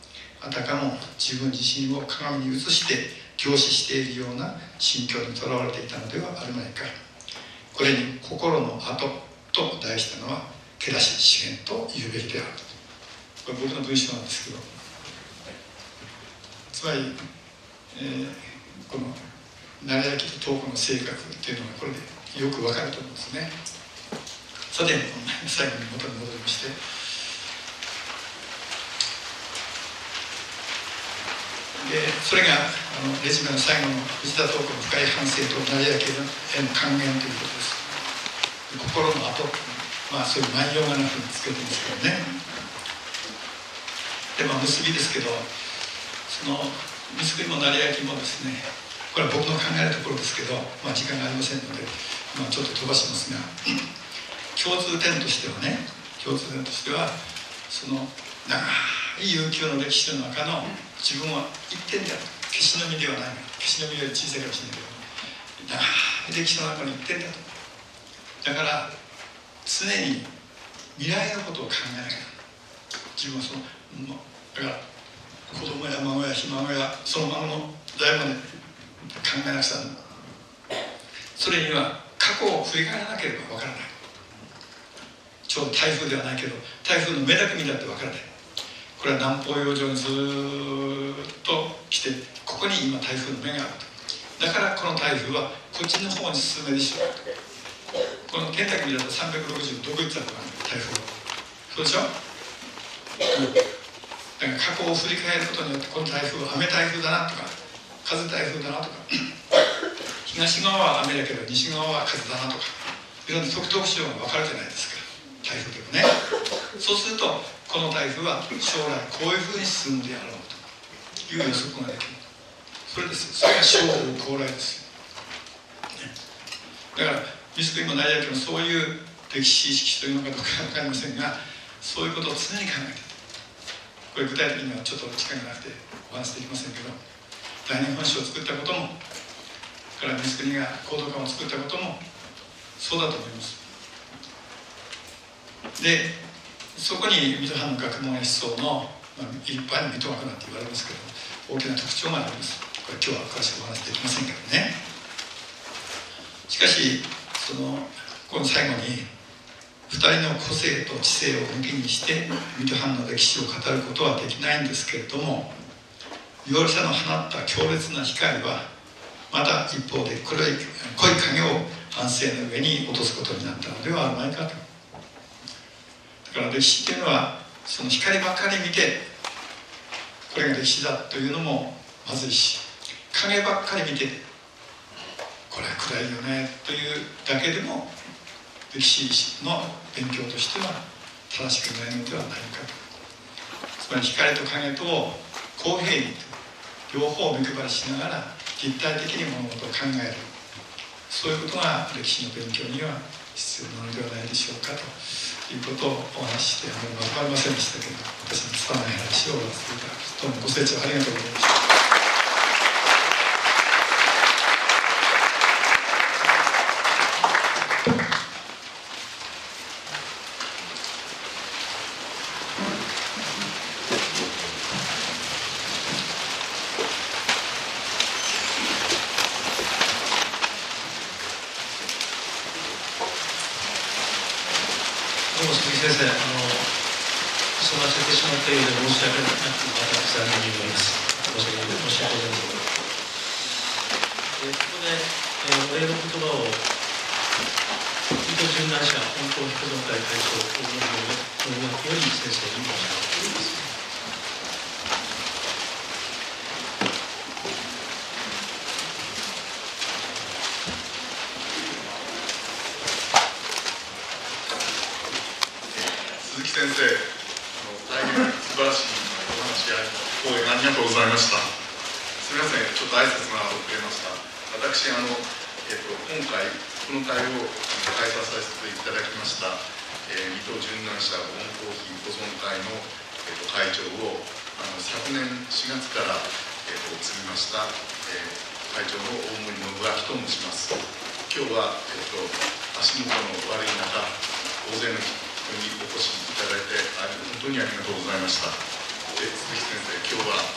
あたかも自分自身を鏡に映して凝視しているような心境にとらわれていたのではあるまいか。これに心の跡と題したのはケダシ資源と言うべきである。これ僕の文章なんですけど、つまり、この成明と東子の性格っていうのがこれでよくわかると思うんですね。さて最後に元に戻りまして、でそれがレジュメの最後の藤田東子の深い反省と成明への還元ということです。心の跡、そういう内容がなくつけてるんですけどね。で結びですけど、その三國も成明もですね、これは僕の考えるところですけど、時間がありませんので、ちょっと飛ばしますが、共通点としてはその長い悠久の歴史の中の自分は一点である。消しの実ではない。消しの実より小さいかもしれないけど、長い歴史の中の一点だと。だから常に未来のことを考えながら、自分はだから子供や孫やひ孫やその孫の代まで考えなくちゃならない。それには過去を振り返らなければわからない。ちょうど台風ではないけど、台風の目だけ見たってわからない。これは南方洋上にずっと来て、ここに今台風の目があると。だからこの台風はこっちの方に進めでしょう。この天だけ見たら360どこ行っちゃうのかな、台風は。そうでしょ、だから過去を振り返ることによって、この台風は雨台風だなとか風台風だなとか、東側は雨だけど西側は風だなとか、いろんな特徴が分かるじゃないですか、台風でもね。そうするとこの台風は将来こういうふうに進むであろうという予測ができる。それですよ。それが将来高麗ですよ、だから三國も成明もそういう歴史意識というのかどうか分かりませんが、そういうことを常に考えている。これ具体的にはちょっと時間がなくてお話できませんけど、大日本史を作ったことも、から三國が講道館を作ったこともそうだと思います。でそこに水戸藩の学問や思想の、一般に水戸学なんて言われますけど、大きな特徴があります。これ今日は詳しくお話できませんけどね。しかしこの最後に2人の個性と知性を抜きにして水戸藩の歴史を語ることはできないんですけれども、容赦の放った強烈な光はまた一方で濃い影を反省の上に落とすことになったのではないかと。だから歴史っていうのはその光ばっかり見てこれが歴史だというのもまずいし、影ばっかり見てこれは暗いよねというだけでも歴史の勉強としては正しくないのではないかと。つまり光と影とを公平に両方目配りしながら立体的に物事を考える、そういうことが歴史の勉強には必要なのではないでしょうかということをお話しして分かりませんでしたけど、私の拙い話を終わらせていただき、どうもご清聴ありがとうございました。 先生、急がせてしまったようで申し訳なく、また残念に思います。申し訳ございません。ここで、お礼の言葉を水戸殉難者本当保存会会長大野より先生に申し上げております。 先生、大変素晴らしいお話や講演ありがとうございました。すみません、ちょっと挨拶が遅れました。私、今回この会を開催させていただきました、水戸殉難者ご恩公碑保存会の、会長を昨年4月から、積みました、会長の大森信明と申します。今日は、足元の悪い中、大勢の人にお越しいただいて本当にありがとうございました。 鈴木先生、今日は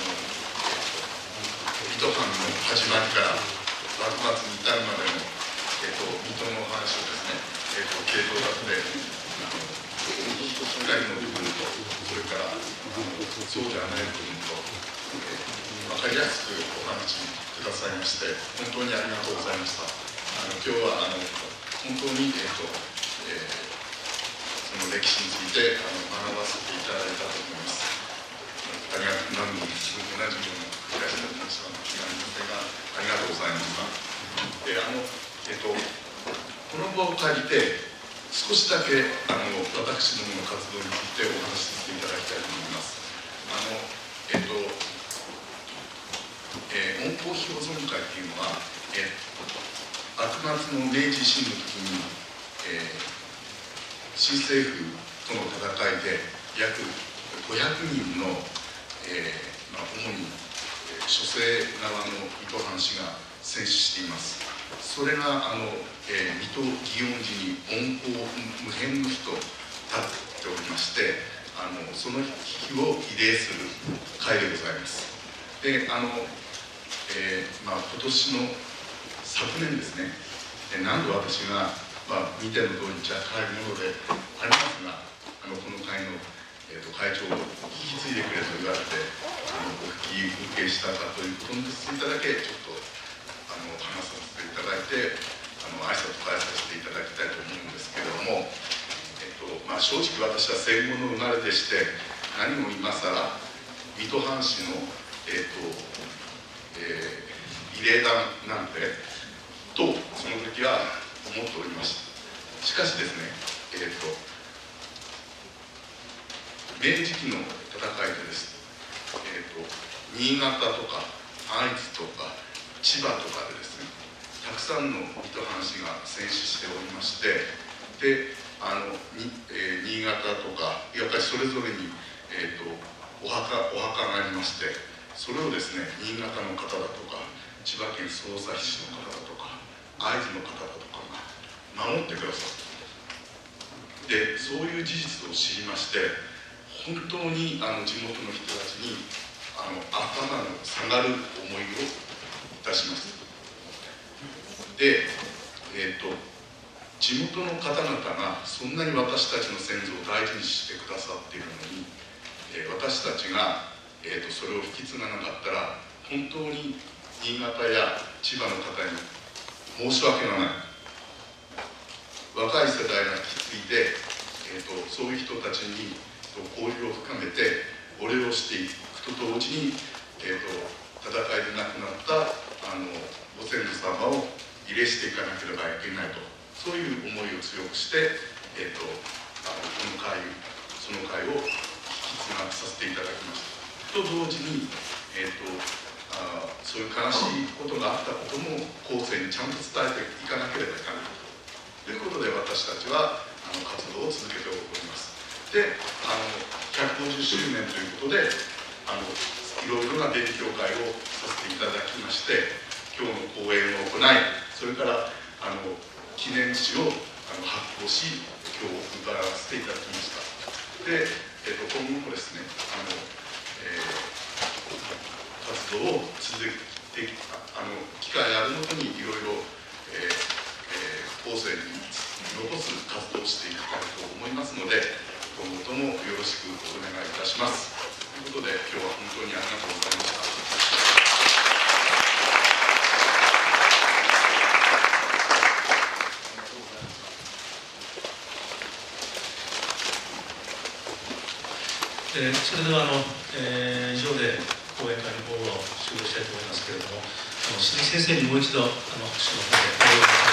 水戸藩の始まりから幕末に至るまでの、水戸のお話をですね、系統立てで光の部分と、それからそうではない部分と、分かりやすくお話しくださいまして、本当にありがとうございました。今日は本当に、その歴史について学ばせていただいたと思います。何度も同じような繰り返しになりました気がありませんが、ありがとうございました。この場を借りて、少しだけ私どもの活動についてお話しさせていただきたいと思います。恩公碑保存会というのは、幕末の明治維新の時に、新政府との戦いで約500人の、主に諸西側の水戸藩士が戦死しています。それが水戸祇園寺に恩公無辺の日と立っておりまして、その日を慰霊する会でございます。で今年の昨年ですね、何度私が、見ての通り若干ものでありますが、この会の、会長を引き継いでくれと言われてお引き受けしたかということについてだけちょっと話させていただいて挨拶を返させていただきたいと思うんですけれども、正直私は戦後の生まれでして何も今更水戸藩士の慰霊だなんてとその時は思っておりました。しかしですね、明治期の戦いでです、新潟とか会津とか千葉とかでですね、たくさんの水戸藩士が戦死しておりまして、で新潟とかやっぱりそれぞれに、お墓がありまして、それをですね新潟の方だとか千葉県匝瑳市の方だとか会津の方だとかが守ってくださった。でそういう事実を知りまして、本当に地元の人たちに頭の下がる思いをいたします。で、地元の方々がそんなに私たちの先祖を大事にしてくださっているのに、私たちが、それを引き継がなかったら本当に新潟や千葉の方に申し訳がない。若い世代が引き継いで、そういう人たちに交流を深めてお礼をしていくと同時に、戦いで亡くなったご先祖様を慰霊していかなければいけないと、そういう思いを強くして、その会を引き継がさせていただきました。と同時に、そういう悲しいことがあったことも後世にちゃんと伝えていかなければいけないということで、私たちは活動を続けております。で150周年ということでいろいろな勉強会をさせていただきまして、今日の講演を行い、それから記念誌を発行し、今日伺わせていただきました。で、今後もですね活動を続けて機会あるごとにいろいろ後世に残す活動をしていきたいと思いますので、今後ともよろしくお願いいたします。ということで、今日は本当にありがとうございました。 それでは以上で講演会の方を終了したいと思いますけれども、鈴木先生にもう一度拍手の方でお願いします。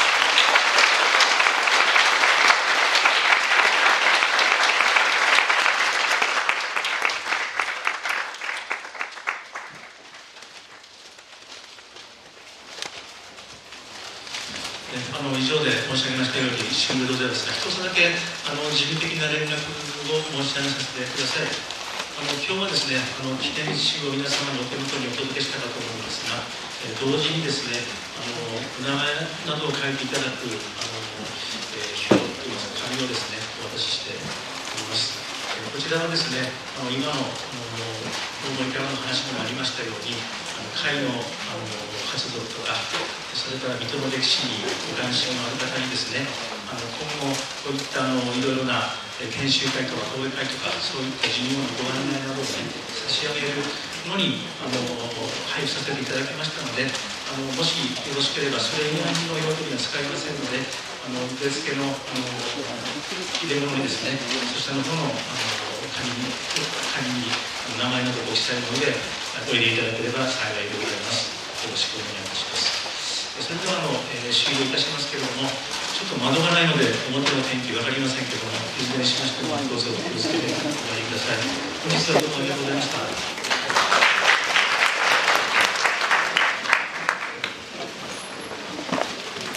以上で申し上げましたように一瞬でございますが、一つだけ事務的な連絡を申し上げさせてください。今日はですね記念誌を皆様のお手元にお届けしたかと思うんですが、同時にですねお名前などを書いていただく表といいますか紙をですねお渡ししております。 こちらはですね、今の大森からの話にもありましたように、会の活動とか、それから水戸の歴史にご関心のある方にですね、今後こういったいろいろな研修会とか講演会とか、そういった授業のご案内などをね、差し上げるのに配布させていただきましたので、もしよろしければそれ以外の用途には使いませんので、受付の入れ物にですね、そちらの方の紙に名前などご記載の上でお入れいただければ幸いでございます。よろしくお願いいたします。それでは終了いたしますけれども、ちょっと窓がないので表の天気分かりませんけれども、いずれにしましてもどうぞお気をつけてお帰りください。本日はどうもありがとうございました。